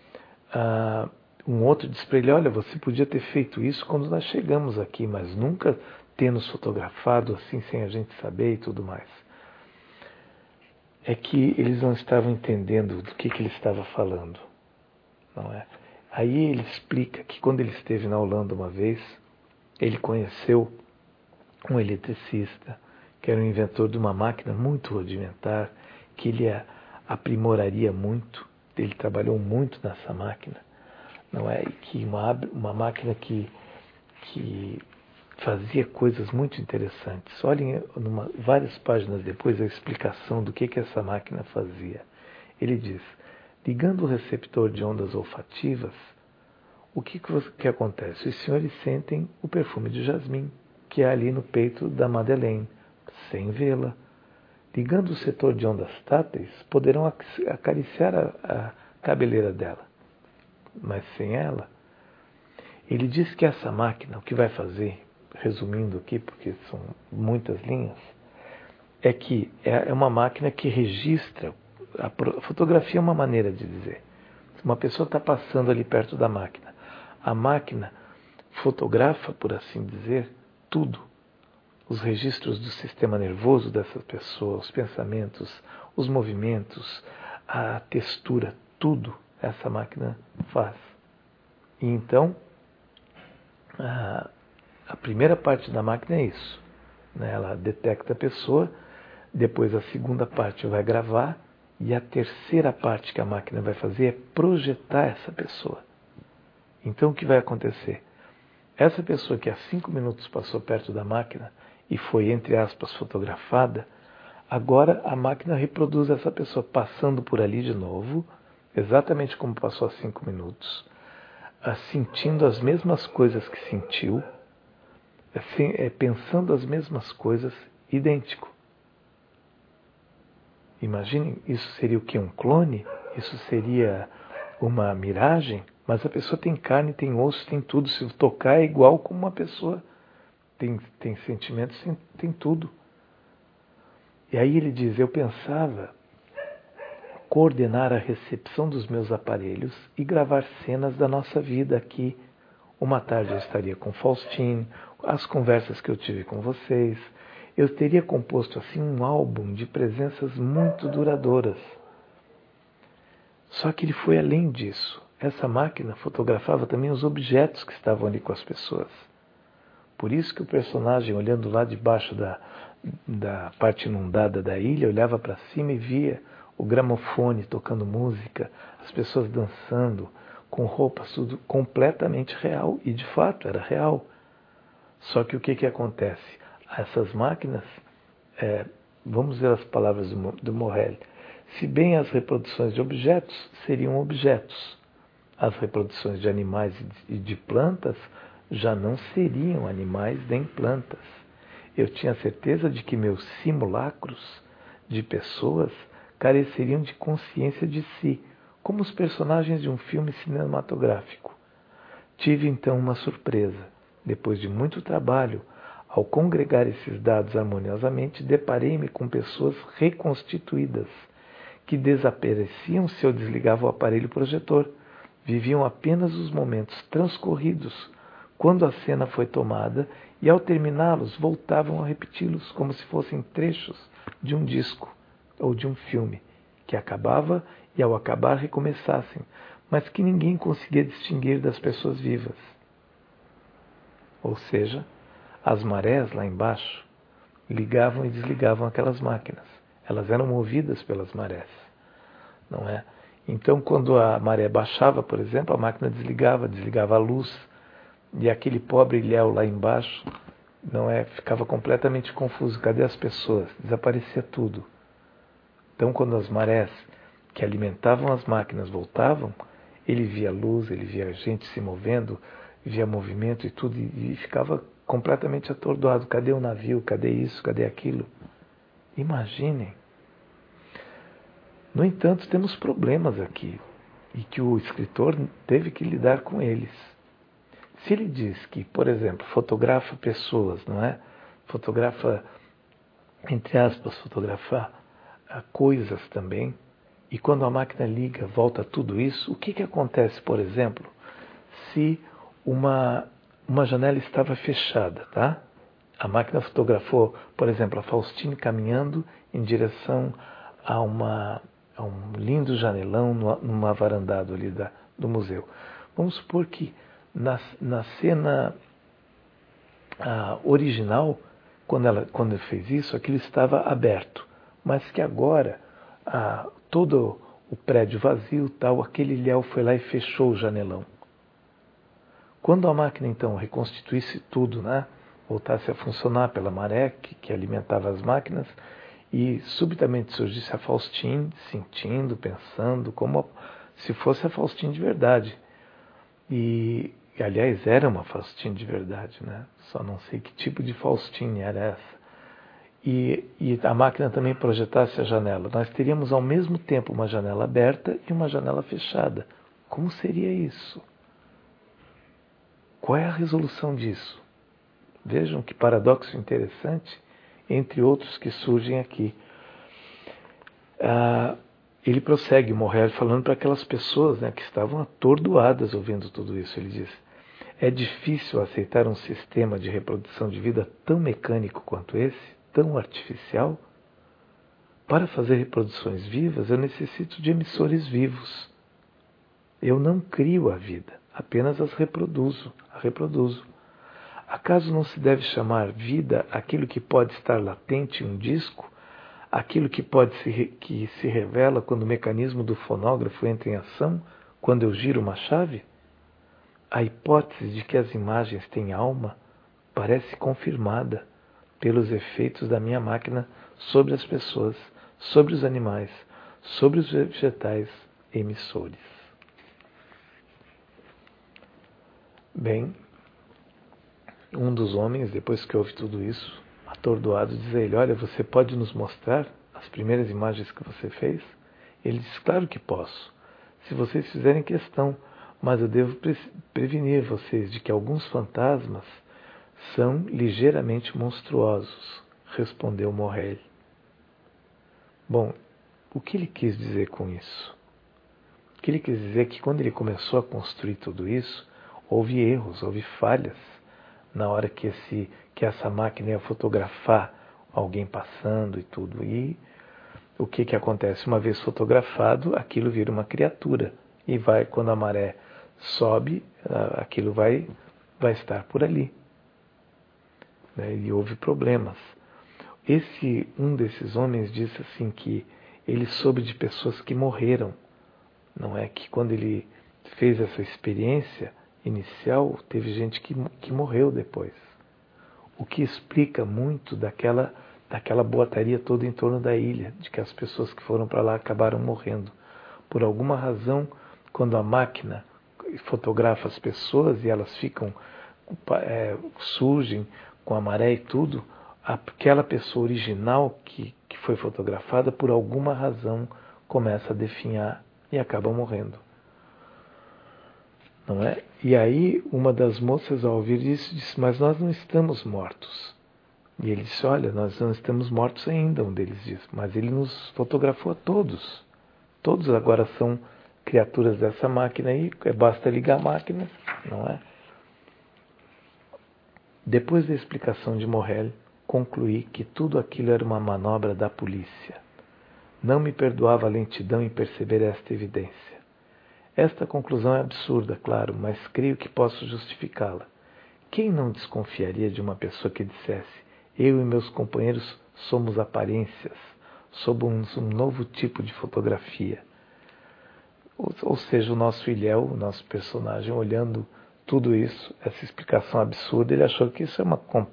Um outro disse para ele, olha, você podia ter feito isso quando nós chegamos aqui, mas nunca ter nos fotografado assim sem a gente saber e tudo mais. É que eles não estavam entendendo do que ele estava falando, não é? Aí ele explica que quando ele esteve na Holanda uma vez, ele conheceu um eletricista, que era um inventor de uma máquina muito rudimentar, que ele aprimoraria muito. Ele trabalhou muito nessa máquina, não é? E que uma máquina que fazia coisas muito interessantes. Olhem várias páginas depois a explicação do que essa máquina fazia. Ele diz, ligando o receptor de ondas olfativas, o que acontece? Os senhores sentem o perfume de jasmim, que é ali no peito da Madeleine, sem vê-la. Ligando o setor de ondas táteis, poderão acariciar a cabeleira dela, mas sem ela. Ele diz que essa máquina, o que vai fazer, resumindo aqui, porque são muitas linhas, é que é uma máquina que registra, a fotografia é uma maneira de dizer. Uma pessoa está passando ali perto da máquina. A máquina fotografa, por assim dizer, tudo. Os registros do sistema nervoso dessa pessoa, os pensamentos, os movimentos, a textura, tudo essa máquina faz. E então, a primeira parte da máquina é isso, né? Ela detecta a pessoa, depois a segunda parte vai gravar, e a terceira parte que a máquina vai fazer é projetar essa pessoa. Então o que vai acontecer? Essa pessoa que há 5 minutos passou perto da máquina e foi, entre aspas, fotografada, agora a máquina reproduz essa pessoa passando por ali de novo, exatamente como passou há 5 minutos, sentindo as mesmas coisas que sentiu, assim, pensando as mesmas coisas, idêntico. Imaginem, isso seria o que? Um clone? Isso seria uma miragem? Mas a pessoa tem carne, tem osso, tem tudo. Se tocar é igual como uma pessoa. Tem sentimentos, tem tudo. E aí ele diz, eu pensava coordenar a recepção dos meus aparelhos e gravar cenas da nossa vida aqui. Uma tarde eu estaria com Faustine, as conversas que eu tive com vocês. Eu teria composto assim um álbum de presenças muito duradouras. Só que ele foi além disso. Essa máquina fotografava também os objetos que estavam ali com as pessoas. Por isso que o personagem, olhando lá debaixo da parte inundada da ilha, olhava para cima e via o gramofone tocando música, as pessoas dançando, com roupas, tudo completamente real. E de fato era real. Só que o que acontece? Essas máquinas, vamos ver as palavras do Morel, se bem as reproduções de objetos seriam objetos, as reproduções de animais e de plantas já não seriam animais nem plantas. Eu tinha certeza de que meus simulacros de pessoas careceriam de consciência de si, como os personagens de um filme cinematográfico. Tive então uma surpresa. Depois de muito trabalho, ao congregar esses dados harmoniosamente, deparei-me com pessoas reconstituídas, que desapareciam se eu desligava o aparelho projetor. Viviam apenas os momentos transcorridos, quando a cena foi tomada, e ao terminá-los voltavam a repeti-los como se fossem trechos de um disco ou de um filme, que acabava e ao acabar recomeçassem, mas que ninguém conseguia distinguir das pessoas vivas. Ou seja, as marés lá embaixo ligavam e desligavam aquelas máquinas. Elas eram movidas pelas marés, não é? Então, quando a maré baixava, por exemplo, a máquina desligava a luz, e aquele pobre ilhéu lá embaixo, não é, ficava completamente confuso. Cadê as pessoas? Desaparecia tudo. Então, quando as marés que alimentavam as máquinas voltavam, ele via luz, ele via gente se movendo, via movimento e tudo, e ficava completamente atordoado. Cadê o navio? Cadê isso? Cadê aquilo? Imaginem. No entanto, temos problemas aqui, e que o escritor teve que lidar com eles. Se ele diz que, por exemplo, fotografa pessoas, não é? Fotografa, entre aspas, fotografa coisas também, e quando a máquina liga, volta tudo isso, o que acontece, por exemplo, se uma janela estava fechada, tá? A máquina fotografou, por exemplo, a Faustine caminhando em direção a um lindo janelão numa varandado ali do museu. Vamos supor que na cena original, quando ele fez isso, aquilo estava aberto, mas que agora todo o prédio vazio, tal, aquele ilhéu foi lá e fechou o janelão. Quando a máquina então reconstituísse tudo, né, voltasse a funcionar pela maré que alimentava as máquinas, e subitamente surgisse a Faustine sentindo, pensando, como se fosse a Faustine de verdade. E aliás, era uma Faustine de verdade, né? Só não sei que tipo de Faustine era essa. E a máquina também projetasse a janela. Nós teríamos ao mesmo tempo uma janela aberta e uma janela fechada. Como seria isso? Qual é a resolução disso? Vejam que paradoxo interessante, entre outros que surgem aqui. Ele prossegue, Morel, falando para aquelas pessoas, né, que estavam atordoadas ouvindo tudo isso. Ele diz: é difícil aceitar um sistema de reprodução de vida tão mecânico quanto esse, tão artificial. Para fazer reproduções vivas, eu necessito de emissores vivos. Eu não crio a vida, apenas a reproduzo. Acaso não se deve chamar vida aquilo que pode estar latente em um disco, aquilo que se revela quando o mecanismo do fonógrafo entra em ação, quando eu giro uma chave? A hipótese de que as imagens têm alma parece confirmada pelos efeitos da minha máquina sobre as pessoas, sobre os animais, sobre os vegetais emissores. Bem, Um dos homens, depois que ouve tudo isso, atordoado, diz a ele: olha, você pode nos mostrar as primeiras imagens que você fez? Ele diz: claro que posso, se vocês fizerem questão, mas eu devo prevenir vocês de que alguns fantasmas são ligeiramente monstruosos, respondeu Morrel. Bom, o que ele quis dizer com isso? O que ele quis dizer é que quando ele começou a construir tudo isso, houve erros, houve falhas na hora que essa máquina ia fotografar alguém passando e tudo. E o que acontece? Uma vez fotografado, aquilo vira uma criatura. E quando a maré sobe, aquilo vai estar por ali. E houve problemas. Um desses homens disse assim que ele soube de pessoas que morreram. Não é que quando ele fez essa experiência inicial, teve gente que morreu depois. O que explica muito daquela boataria toda em torno da ilha, de que as pessoas que foram para lá acabaram morrendo. Por alguma razão, quando a máquina fotografa as pessoas e elas surgem com a maré e tudo, aquela pessoa original que foi fotografada, por alguma razão, começa a definhar e acaba morrendo. Não é? E aí uma das moças, ao ouvir isso, disse: mas nós não estamos mortos. E ele disse: olha, nós não estamos mortos ainda, um deles disse, mas ele nos fotografou a todos. Todos agora são criaturas dessa máquina aí, basta ligar a máquina, não é? Depois da explicação de Morrel, concluí que tudo aquilo era uma manobra da polícia. Não me perdoava a lentidão em perceber esta evidência. Esta conclusão é absurda, claro, mas creio que posso justificá-la. Quem não desconfiaria de uma pessoa que dissesse: eu e meus companheiros somos aparências, somos um novo tipo de fotografia? Ou seja, o nosso Ilhéu, o nosso personagem, olhando tudo isso, essa explicação absurda, ele achou que isso é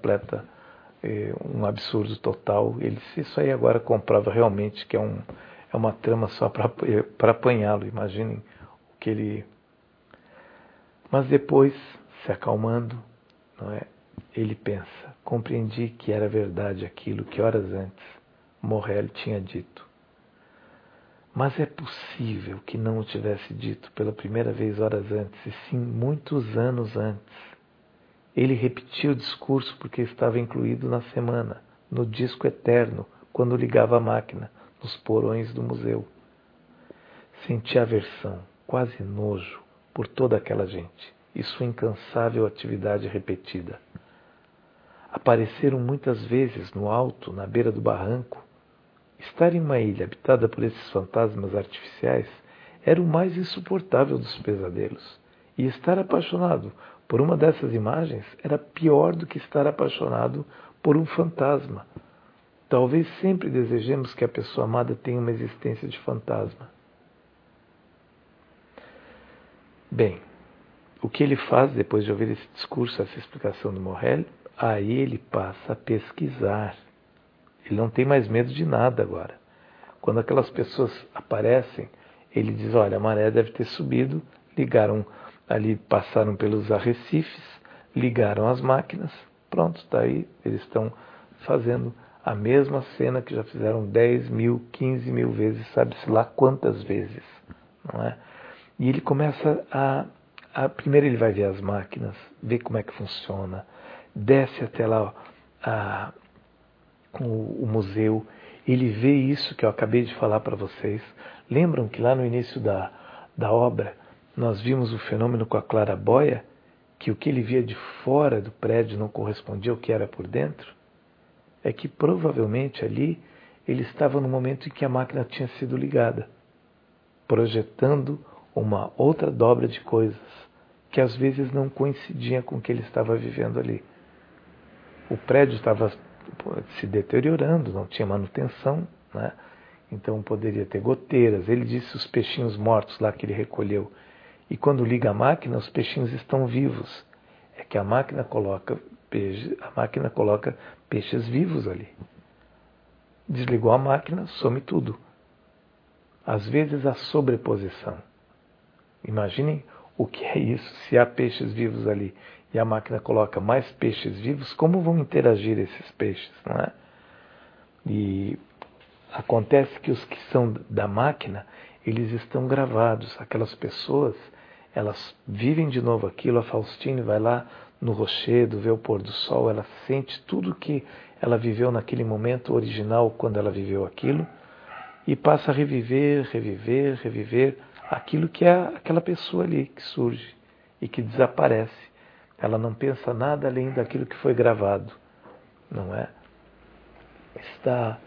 um absurdo total. Ele disse: isso aí agora comprova realmente que é uma trama só para apanhá-lo. Imaginem o que ele... Mas depois, se acalmando, não é? Ele pensa: compreendi que era verdade aquilo que horas antes Morrel tinha dito. Mas é possível que não o tivesse dito pela primeira vez horas antes, e sim muitos anos antes. Ele repetiu o discurso porque estava incluído na semana, no disco eterno, quando ligava a máquina, nos porões do museu. Senti aversão, quase nojo, por toda aquela gente e sua incansável atividade repetida. Apareceram muitas vezes no alto, na beira do barranco. Estar em uma ilha habitada por esses fantasmas artificiais era o mais insuportável dos pesadelos. E estar apaixonado por uma dessas imagens era pior do que estar apaixonado por um fantasma. Talvez sempre desejemos que a pessoa amada tenha uma existência de fantasma. Bem, o que ele faz depois de ouvir esse discurso, essa explicação do Morrel? Aí ele passa a pesquisar. Ele não tem mais medo de nada agora. Quando aquelas pessoas aparecem, ele diz: olha, a maré deve ter subido, ligaram ali, passaram pelos arrecifes, ligaram as máquinas, pronto, está aí, eles estão fazendo a mesma cena que já fizeram 10 mil, 15 mil vezes, sabe-se lá quantas vezes, não é? E ele começa primeiro ele vai ver as máquinas, ver como é que funciona, desce até lá com o museu, ele vê isso que eu acabei de falar para vocês. Lembram que lá no início da obra nós vimos o fenômeno com a claraboia, que o que ele via de fora do prédio não correspondia ao que era por dentro? É que provavelmente ali ele estava no momento em que a máquina tinha sido ligada, projetando uma outra dobra de coisas que às vezes não coincidiam com o que ele estava vivendo ali. O prédio estava se deteriorando, não tinha manutenção, né? Então poderia ter goteiras. Ele disse os peixinhos mortos lá que ele recolheu. E quando liga a máquina, os peixinhos estão vivos. É que a máquina coloca peixes vivos ali. Desligou a máquina, some tudo. Às vezes a sobreposição. Imaginem o que é isso, se há peixes vivos ali e a máquina coloca mais peixes vivos, como vão interagir esses peixes, não é? E acontece que os que são da máquina, eles estão gravados. Aquelas pessoas, elas vivem de novo aquilo. A Faustine vai lá no rochedo, vê o pôr do sol, ela sente tudo que ela viveu naquele momento original, quando ela viveu aquilo, e passa a reviver aquilo que é aquela pessoa ali que surge e que desaparece. Ela não pensa nada além daquilo que foi gravado, não é? Está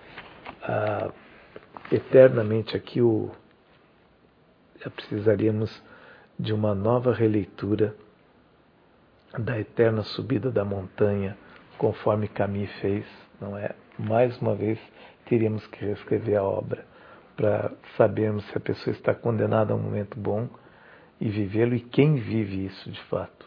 eternamente aqui precisaríamos de uma nova releitura da eterna subida da montanha, conforme Camus fez, não é? Mais uma vez teríamos que reescrever a obra para sabermos se a pessoa está condenada a um momento bom e vivê-lo, e quem vive isso de fato.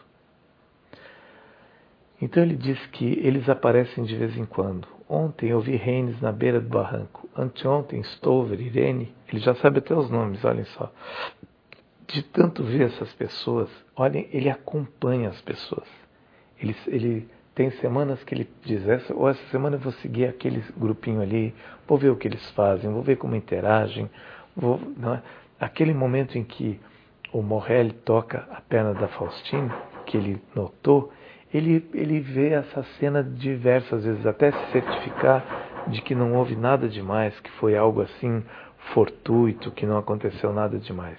Então ele diz que eles aparecem de vez em quando. Ontem eu vi Reines na beira do barranco. Anteontem, Stover, Irene, ele já sabe até os nomes, olhem só. De tanto ver essas pessoas, olhem, ele acompanha as pessoas. Ele tem semanas que ele diz, essa semana eu vou seguir aquele grupinho ali, vou ver o que eles fazem, vou ver como interagem. Não é? Aquele momento em que o Morel toca a perna da Faustine, que ele notou, ele vê essa cena diversas vezes, até se certificar de que não houve nada demais, que foi algo assim fortuito, que não aconteceu nada demais.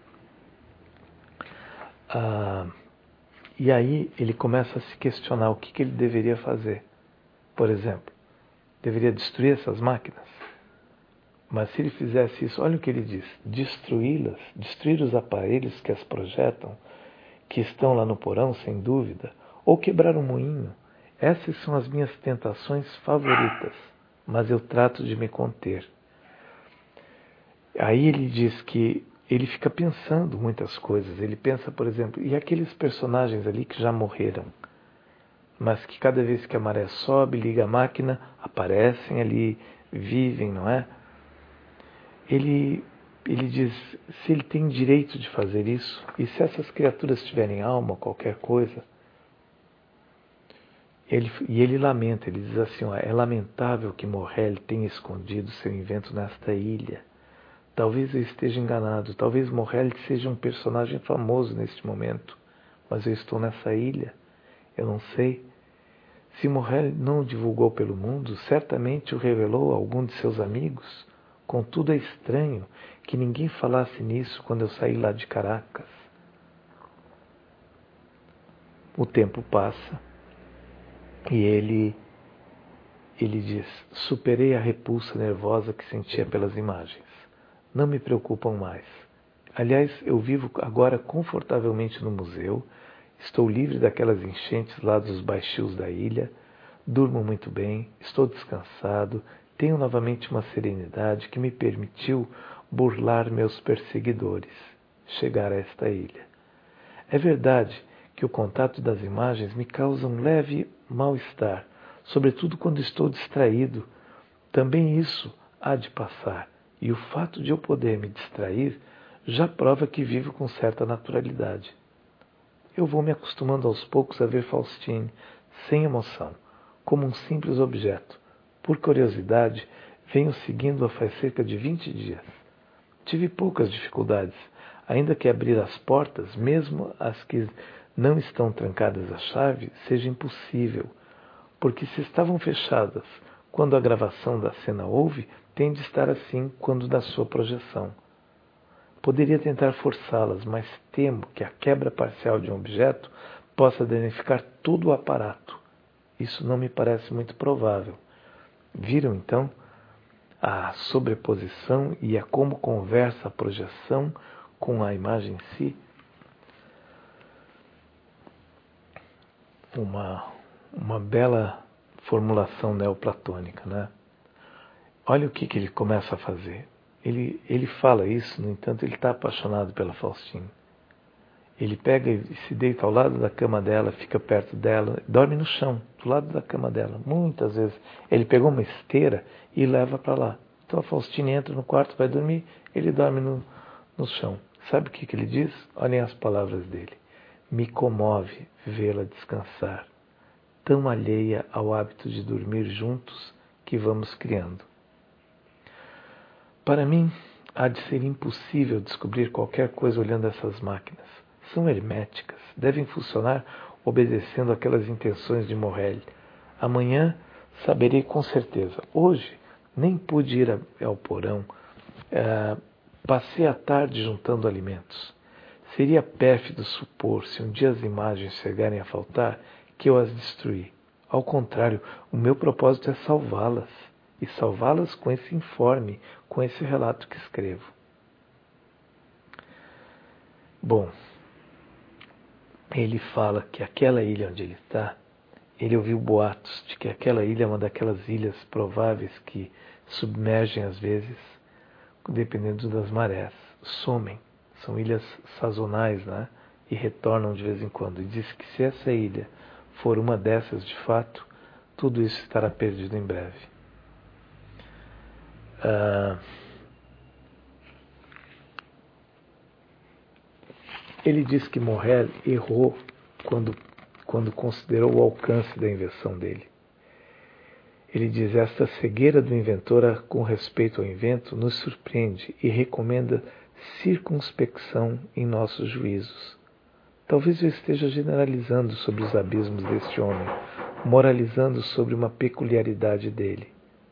E aí ele começa a se questionar o que ele deveria fazer. Por exemplo, deveria destruir essas máquinas? Mas se ele fizesse isso, olha o que ele diz: destruí-las, destruir os aparelhos que as projetam, que estão lá no porão, sem dúvida, ou quebrar um moinho. Essas são as minhas tentações favoritas, mas eu trato de me conter. Aí ele diz que ele fica pensando muitas coisas. Ele pensa, por exemplo, e aqueles personagens ali que já morreram, mas que cada vez que a maré sobe, liga a máquina, aparecem ali, vivem, não é? Ele diz, se ele tem direito de fazer isso, e se essas criaturas tiverem alma, qualquer coisa, ele lamenta, ele diz assim, é lamentável que Morel tenha escondido seu invento nesta ilha. Talvez eu esteja enganado, talvez Morel seja um personagem famoso neste momento, mas eu estou nessa ilha, eu não sei. Se Morel não o divulgou pelo mundo, certamente o revelou a algum de seus amigos. Contudo, é estranho que ninguém falasse nisso quando eu saí lá de Caracas. O tempo passa e ele diz, superei a repulsa nervosa que sentia pelas imagens. Não me preocupam mais. Aliás, eu vivo agora confortavelmente no museu, estou livre daquelas enchentes lá dos baixios da ilha, durmo muito bem, estou descansado, tenho novamente uma serenidade que me permitiu burlar meus perseguidores, chegar a esta ilha. É verdade que o contato das imagens me causa um leve mal-estar, sobretudo quando estou distraído. Também isso há de passar, e o fato de eu poder me distrair já prova que vivo com certa naturalidade. Eu vou me acostumando aos poucos a ver Faustine sem emoção, como um simples objeto. Por curiosidade, venho seguindo-a faz cerca de 20 dias. Tive poucas dificuldades, ainda que abrir as portas, mesmo as que não estão trancadas à chave, seja impossível, porque se estavam fechadas quando a gravação da cena houve, tem de estar assim quando da sua projeção. Poderia tentar forçá-las, mas temo que a quebra parcial de um objeto possa danificar todo o aparato. Isso não me parece muito provável. Viram, então, a sobreposição e a como conversa a projeção com a imagem em si? Uma bela formulação neoplatônica, né? Olha o que ele começa a fazer. Ele fala isso, no entanto, ele está apaixonado pela Faustine. Ele pega e se deita ao lado da cama dela, fica perto dela, dorme no chão, do lado da cama dela. Muitas vezes ele pegou uma esteira e leva para lá. Então a Faustine entra no quarto, vai dormir, ele dorme no chão. Sabe o que ele diz? Olhem as palavras dele. Me comove vê-la descansar, tão alheia ao hábito de dormir juntos que vamos criando. Para mim, há de ser impossível descobrir qualquer coisa olhando essas máquinas. São herméticas, devem funcionar obedecendo aquelas intenções de Morrel. Amanhã saberei com certeza. Hoje nem pude ir ao porão. Passei a tarde juntando alimentos. Seria pérfido supor, se um dia as imagens chegarem a faltar, que eu as destruí. Ao contrário, o meu propósito é salvá-las. E salvá-las com esse informe, com esse relato que escrevo. Bom, ele fala que aquela ilha onde ele está, ele ouviu boatos de que aquela ilha é uma daquelas ilhas prováveis que submergem às vezes, dependendo das marés, somem. São ilhas sazonais, né? E retornam de vez em quando. E diz que se essa ilha for uma dessas de fato, tudo isso estará perdido em breve. Ele diz que Morrel errou quando considerou o alcance da invenção dele. Ele diz: esta cegueira do inventor com respeito ao invento nos surpreende e recomenda circunspecção em nossos juízos. Talvez eu esteja generalizando sobre os abismos deste homem, moralizando sobre uma peculiaridade dele.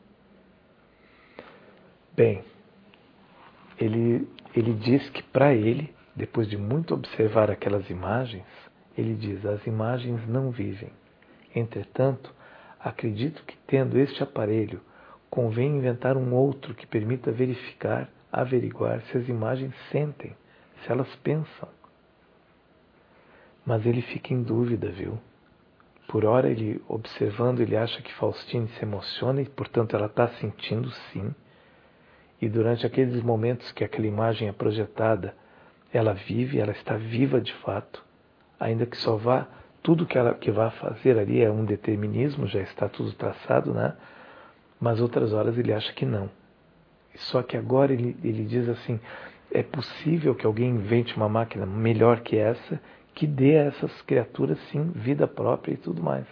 Bem, ele diz que para ele, depois de muito observar aquelas imagens, ele diz: as imagens não vivem. Entretanto, acredito que, tendo este aparelho, convém inventar um outro que permita verificar, averiguar se as imagens sentem, se elas pensam. Mas ele fica em dúvida, viu? Por ora, ele observando, ele acha que Faustine se emociona e, portanto, ela está sentindo sim. E durante aqueles momentos que aquela imagem é projetada, ela vive, ela está viva de fato, ainda que só vá, tudo que vai fazer ali é um determinismo, já está tudo traçado, né? Mas outras horas ele acha que não. Só que agora ele diz assim, é possível que alguém invente uma máquina melhor que essa, que dê a essas criaturas, sim, vida própria e tudo mais.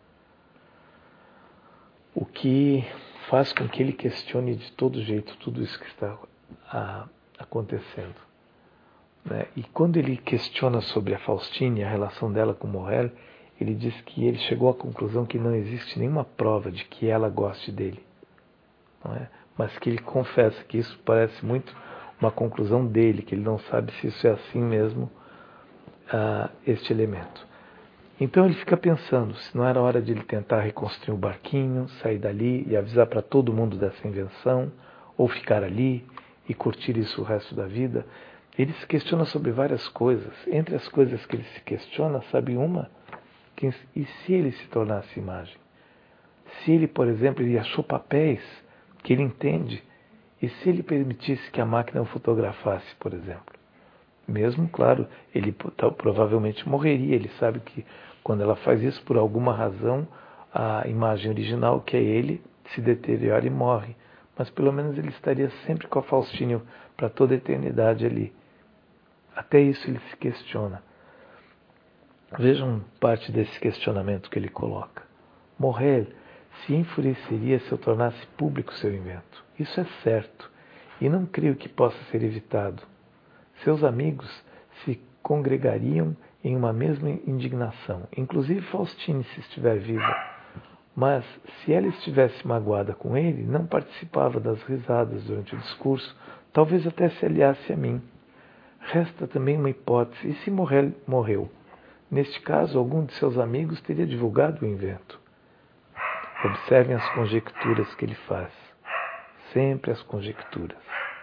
O que faz com que ele questione de todo jeito tudo isso que está acontecendo. Né? E quando ele questiona sobre a Faustine, a relação dela com Morrel, ele diz que ele chegou à conclusão que não existe nenhuma prova de que ela goste dele. Não é? Mas que ele confessa que isso parece muito uma conclusão dele, que ele não sabe se isso é assim mesmo, este elemento. Então ele fica pensando se não era hora de ele tentar reconstruir o barquinho, sair dali e avisar para todo mundo dessa invenção, ou ficar ali e curtir isso o resto da vida. Ele se questiona sobre várias coisas. Entre as coisas que ele se questiona, sabe uma? E se ele se tornasse imagem? Se ele, por exemplo, ele achou papéis que ele entende, e se ele permitisse que a máquina o fotografasse, por exemplo? Mesmo, claro, ele provavelmente morreria. Ele sabe que quando ela faz isso, por alguma razão, a imagem original, que é ele, se deteriora e morre. Mas pelo menos ele estaria sempre com a Faustine para toda a eternidade ali. Até isso ele se questiona. Vejam parte desse questionamento que ele coloca. Morrel se enfureceria se eu tornasse público seu invento. Isso é certo, e não creio que possa ser evitado. Seus amigos se congregariam em uma mesma indignação, inclusive Faustine, se estiver viva. Mas, se ela estivesse magoada com ele, não participava das risadas durante o discurso, talvez até se aliasse a mim. Resta também uma hipótese: e se morreu? Neste caso, algum de seus amigos teria divulgado o invento. Observem as conjecturas que ele faz. Sempre as conjecturas.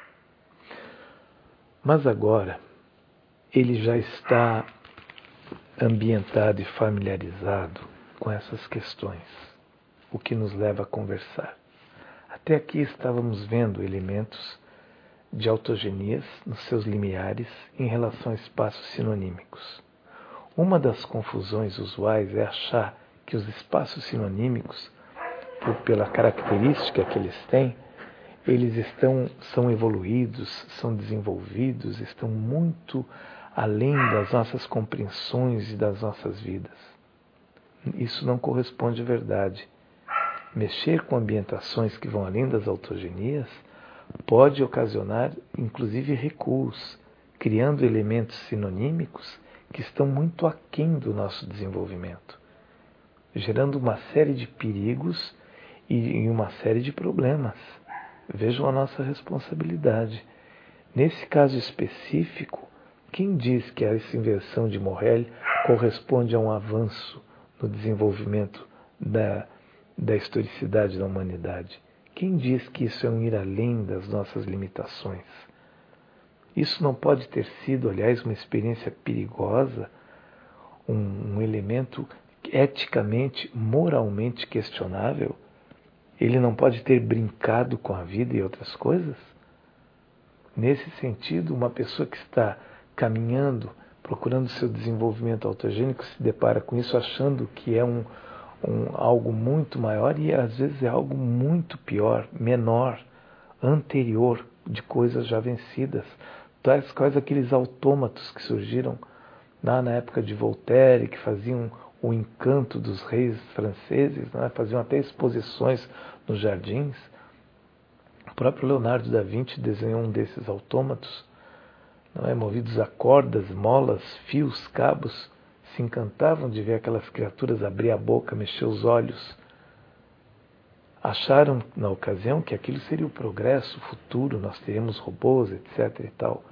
Mas agora, ele já está ambientado e familiarizado com essas questões, o que nos leva a conversar. Até aqui estávamos vendo elementos de autogenias nos seus limiares em relação a espaços sinonímicos. Uma das confusões usuais é achar que os espaços sinonímicos, pela característica que eles têm, eles são evoluídos, são desenvolvidos, estão muito além das nossas compreensões e das nossas vidas. Isso não corresponde à verdade. Mexer com ambientações que vão além das autogenias pode ocasionar, inclusive, recuos, criando elementos sinonímicos que estão muito aquém do nosso desenvolvimento, gerando uma série de perigos e uma série de problemas. Vejam a nossa responsabilidade. Nesse caso específico, quem diz que essa inversão de Morrell corresponde a um avanço no desenvolvimento da historicidade da humanidade? Quem diz que isso é um ir além das nossas limitações? Isso não pode ter sido, aliás, uma experiência perigosa, um elemento eticamente, moralmente questionável? Ele não pode ter brincado com a vida e outras coisas? Nesse sentido, uma pessoa que está caminhando, procurando seu desenvolvimento autogênico, se depara com isso achando que é algo muito maior e às vezes é algo muito pior, menor, anterior, de coisas já vencidas. Tais quais aqueles autômatos que surgiram lá na época de Voltaire, que faziam o encanto dos reis franceses, né? Faziam até exposições nos jardins. O próprio Leonardo da Vinci desenhou um desses autômatos, não é? Movidos a cordas, molas, fios, cabos, se encantavam de ver aquelas criaturas abrir a boca, mexer os olhos. Acharam na ocasião que aquilo seria o progresso futuro, nós teríamos robôs, etc. e tal.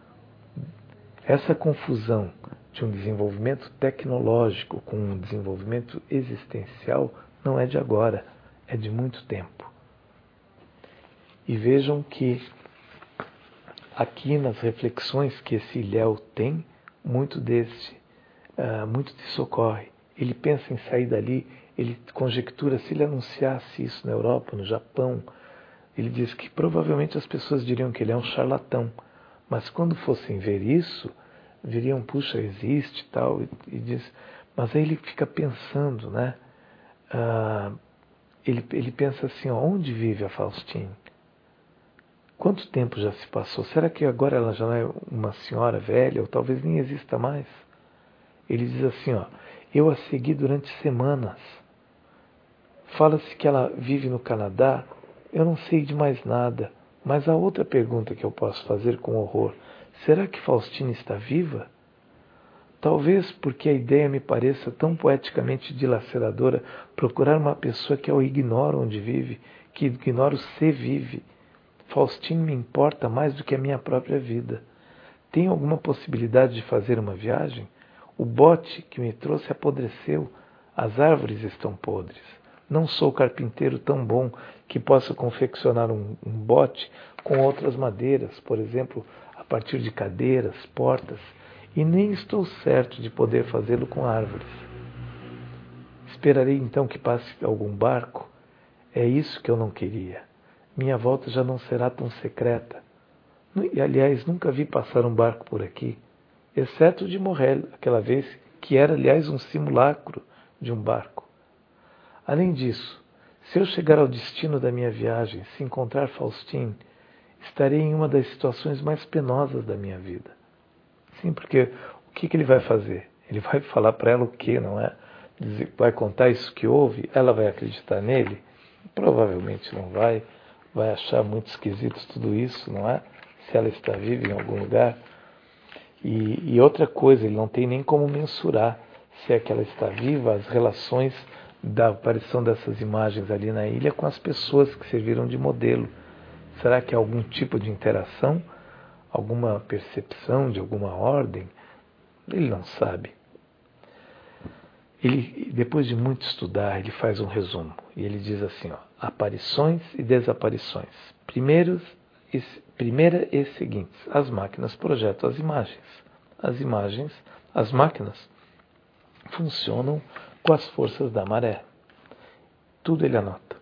Essa confusão de um desenvolvimento tecnológico com um desenvolvimento existencial não é de agora, é de muito tempo. E vejam que aqui nas reflexões que esse Ilhéu tem, muito disso ocorre. Ele pensa em sair dali, ele conjectura, se ele anunciasse isso na Europa, no Japão, ele diz que provavelmente as pessoas diriam que ele é um charlatão. Mas quando fossem ver isso, viriam, puxa, existe e tal, e diz, mas aí ele fica pensando, né? Ele pensa assim, ó, onde vive a Faustine? Quanto tempo já se passou? Será que agora ela já não é uma senhora velha, ou talvez nem exista mais? Ele diz assim, ó, eu a segui durante semanas. Fala-se que ela vive no Canadá, eu não sei de mais nada. Mas a outra pergunta que eu posso fazer com horror, será que Faustine está viva? Talvez porque a ideia me pareça tão poeticamente dilaceradora procurar uma pessoa que eu ignoro onde vive, que ignoro se vive. Faustine me importa mais do que a minha própria vida. Tem alguma possibilidade de fazer uma viagem? O bote que me trouxe apodreceu. As árvores estão podres. Não sou carpinteiro tão bom que possa confeccionar um bote com outras madeiras, por exemplo, a partir de cadeiras, portas, e nem estou certo de poder fazê-lo com árvores. Esperarei então que passe algum barco? É isso que eu não queria. Minha volta já não será tão secreta. E, aliás, nunca vi passar um barco por aqui, exceto o de Morrel, aquela vez, que era, aliás, um simulacro de um barco. Além disso, se eu chegar ao destino da minha viagem, se encontrar Faustine, estarei em uma das situações mais penosas da minha vida. Sim, porque o que ele vai fazer? Ele vai falar para ela o quê, não é? Vai contar isso que houve? Ela vai acreditar nele? Provavelmente não vai. Vai achar muito esquisito tudo isso, não é? Se ela está viva em algum lugar. E outra coisa, ele não tem nem como mensurar se é que ela está viva, as relações da aparição dessas imagens ali na ilha com as pessoas que serviram de modelo. Será que há algum tipo de interação? Alguma percepção de alguma ordem? Ele não sabe. Ele, depois de muito estudar, ele faz um resumo. E ele diz assim, ó, aparições e desaparições. Primeira e seguintes. As máquinas projetam as imagens. As máquinas funcionam com as forças da maré. Tudo ele anota.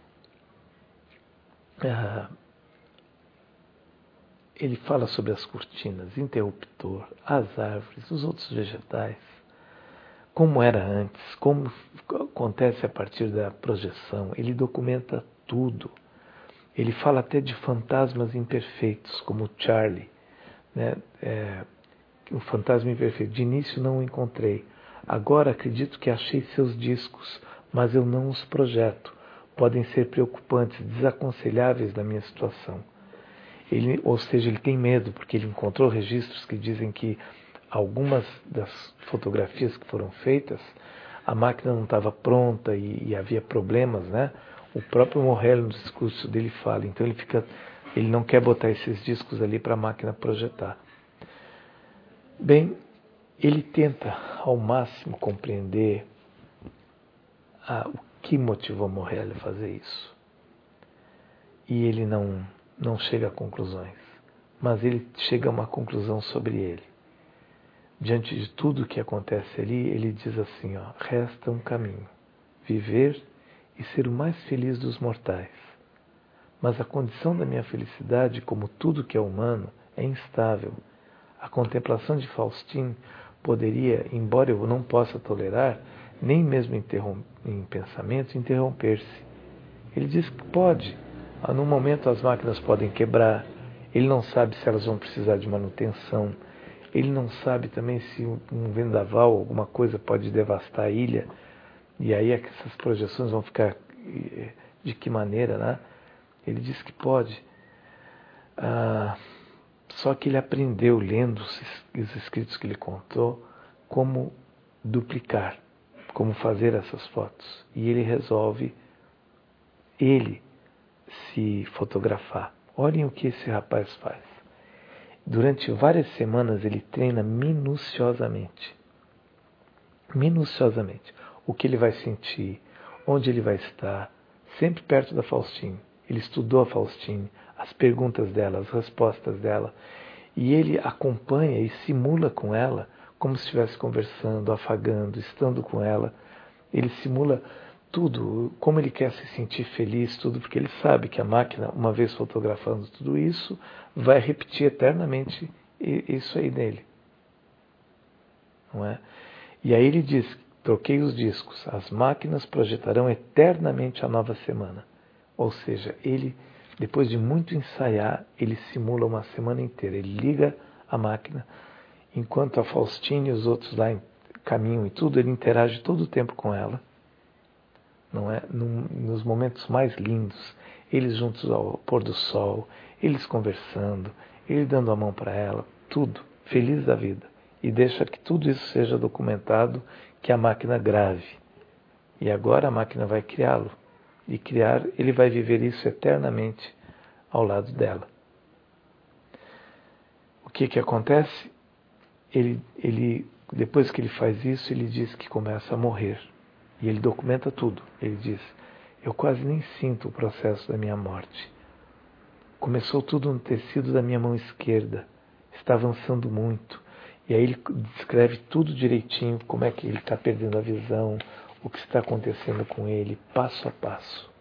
Ele fala sobre as cortinas, interruptor, as árvores, os outros vegetais, como era antes, como acontece a partir da projeção. Ele documenta tudo. Ele fala até de fantasmas imperfeitos, como Charlie, né? o fantasma imperfeito. De início não o encontrei. Agora acredito que achei seus discos, mas eu não os projeto. Podem ser preocupantes, desaconselháveis na minha situação. Ou seja, ele tem medo, porque ele encontrou registros que dizem que algumas das fotografias que foram feitas, a máquina não estava pronta e havia problemas, né? O próprio Morelli, no discurso dele, fala. Então ele não quer botar esses discos ali para a máquina projetar. Bem, ele tenta ao máximo compreender o que motivou Morelli a fazer isso. E ele não chega a conclusões, mas ele chega a uma conclusão sobre ele. Diante de tudo o que acontece ali, ele diz assim, resta um caminho, viver e ser o mais feliz dos mortais. Mas a condição da minha felicidade, como tudo que é humano, é instável. A contemplação de Faustin poderia, embora eu não possa tolerar, nem mesmo em pensamento, interromper-se. Ele diz que pode. Num momento as máquinas podem quebrar, ele não sabe se elas vão precisar de manutenção, ele não sabe também se um vendaval, alguma coisa pode devastar a ilha, e aí essas projeções vão ficar de que maneira, né? Ele diz que pode. Só que ele aprendeu, lendo os escritos que ele contou, como duplicar, como fazer essas fotos. E ele resolve, se fotografar. Olhem o que esse rapaz faz. Durante várias semanas ele treina minuciosamente. Minuciosamente. O que ele vai sentir, onde ele vai estar, sempre perto da Faustine. Ele estudou a Faustine, as perguntas dela, as respostas dela. E ele acompanha e simula com ela, como se estivesse conversando, afagando, estando com ela. Ele simula tudo, como ele quer se sentir feliz, tudo, porque ele sabe que a máquina, uma vez fotografando tudo isso, vai repetir eternamente isso aí nele. Não é? E aí ele diz, troquei os discos, as máquinas projetarão eternamente a nova semana. Ou seja, ele, depois de muito ensaiar, ele simula uma semana inteira. Ele liga a máquina, enquanto a Faustine e os outros lá caminham e tudo, ele interage todo o tempo com ela. Não é? Nos momentos mais lindos, eles juntos ao pôr do sol, eles conversando, ele dando a mão para ela, tudo, feliz da vida. E deixa que tudo isso seja documentado, que a máquina grave. E agora a máquina vai criá-lo. E ele vai viver isso eternamente ao lado dela. O que acontece? Ele, depois que ele faz isso, ele diz que começa a morrer. E ele documenta tudo. Ele diz, eu quase nem sinto o processo da minha morte. Começou tudo no tecido da minha mão esquerda. Está avançando muito. E aí ele descreve tudo direitinho, como é que ele está perdendo a visão, o que está acontecendo com ele, passo a passo.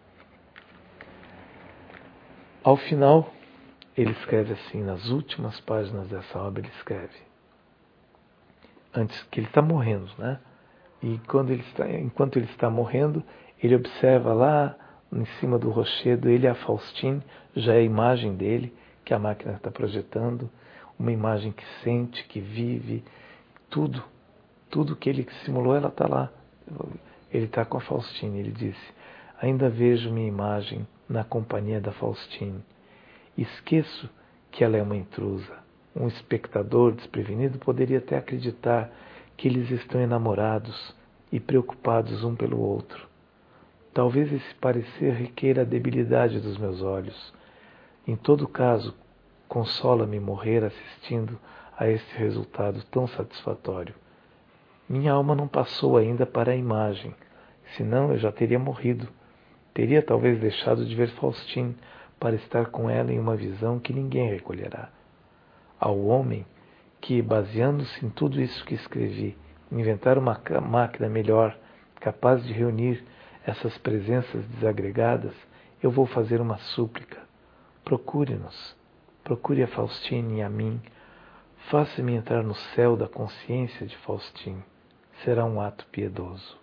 Ao final, ele escreve assim, nas últimas páginas dessa obra, ele escreve, antes que ele está morrendo, né? E enquanto ele está morrendo, ele observa lá em cima do rochedo, ele e a Faustine, já é a imagem dele, que a máquina está projetando, uma imagem que sente, que vive, tudo que ele simulou, ela está lá. Ele está com a Faustine, ele disse, ainda vejo minha imagem na companhia da Faustine. Esqueço que ela é uma intrusa. Um espectador desprevenido poderia até acreditar que eles estão enamorados e preocupados um pelo outro. Talvez esse parecer requeira a debilidade dos meus olhos. Em todo caso, consola-me morrer assistindo a este resultado tão satisfatório. Minha alma não passou ainda para a imagem, senão eu já teria morrido. Teria talvez deixado de ver Faustine para estar com ela em uma visão que ninguém recolherá. Ao homem que, baseando-se em tudo isso que escrevi, inventar uma máquina melhor, capaz de reunir essas presenças desagregadas, eu vou fazer uma súplica. Procure-nos. Procure a Faustine e a mim. Faça-me entrar no céu da consciência de Faustine. Será um ato piedoso.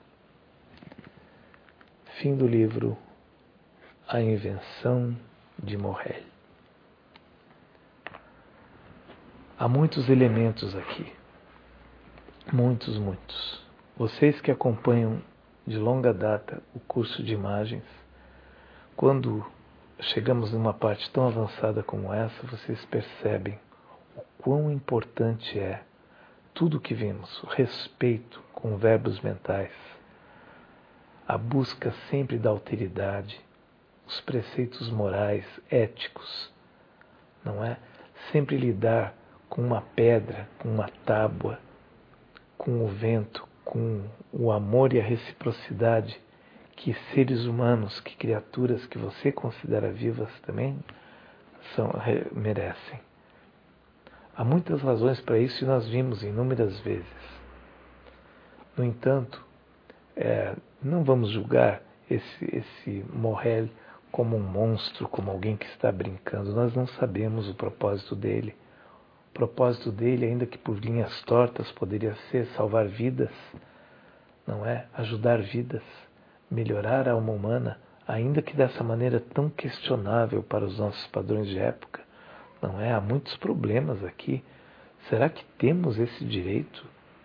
Fim do livro A Invenção de Morel. Há muitos elementos aqui. Muitos, muitos. Vocês que acompanham de longa data o curso de imagens, quando chegamos numa parte tão avançada como essa, vocês percebem o quão importante é tudo o que vimos, o respeito com verbos mentais, a busca sempre da alteridade, os preceitos morais, éticos, não é? Sempre lidar com uma pedra, com uma tábua, com o vento, com o amor e a reciprocidade que seres humanos, que criaturas que você considera vivas também merecem. Há muitas razões para isso e nós vimos inúmeras vezes. No entanto, não vamos julgar esse Morrel como um monstro, como alguém que está brincando. Nós não sabemos o propósito dele. O propósito dele, ainda que por linhas tortas, poderia ser salvar vidas, não é? Ajudar vidas, melhorar a alma humana, ainda que dessa maneira tão questionável para os nossos padrões de época, não é? Há muitos problemas aqui. Será que temos esse direito?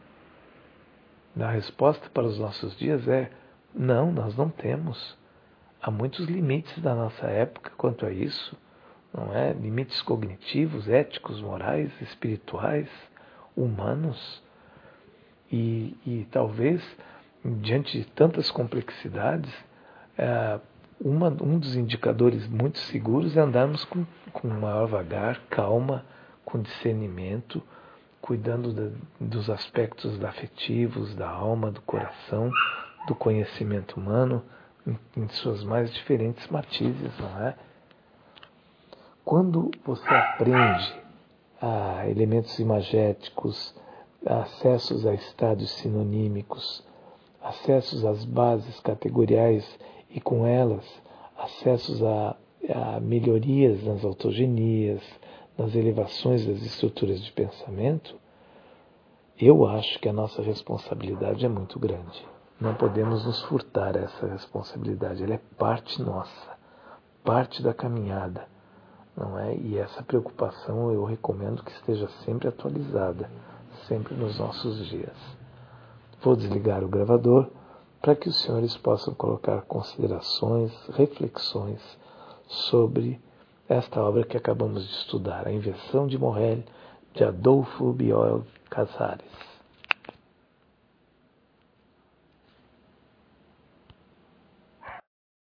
A resposta para os nossos dias é não, nós não temos. Há muitos limites da nossa época quanto a isso, não é? Limites cognitivos, éticos, morais, espirituais, humanos. E talvez, diante de tantas complexidades, um dos indicadores muito seguros é andarmos com maior vagar, calma, com discernimento, cuidando dos aspectos afetivos, da alma, do coração, do conhecimento humano, em suas mais diferentes matizes, não é? Quando você aprende a elementos imagéticos, acessos a estados sinonímicos, acessos às bases categoriais e com elas acessos a melhorias nas autogenias, nas elevações das estruturas de pensamento, eu acho que a nossa responsabilidade é muito grande. Não podemos nos furtar essa responsabilidade, ela é parte nossa, parte da caminhada, não é? E essa preocupação eu recomendo que esteja sempre atualizada, sempre nos nossos dias. Vou desligar o gravador para que os senhores possam colocar considerações, reflexões sobre esta obra que acabamos de estudar, A Invenção de Morrel, de Adolfo Bioy Casares.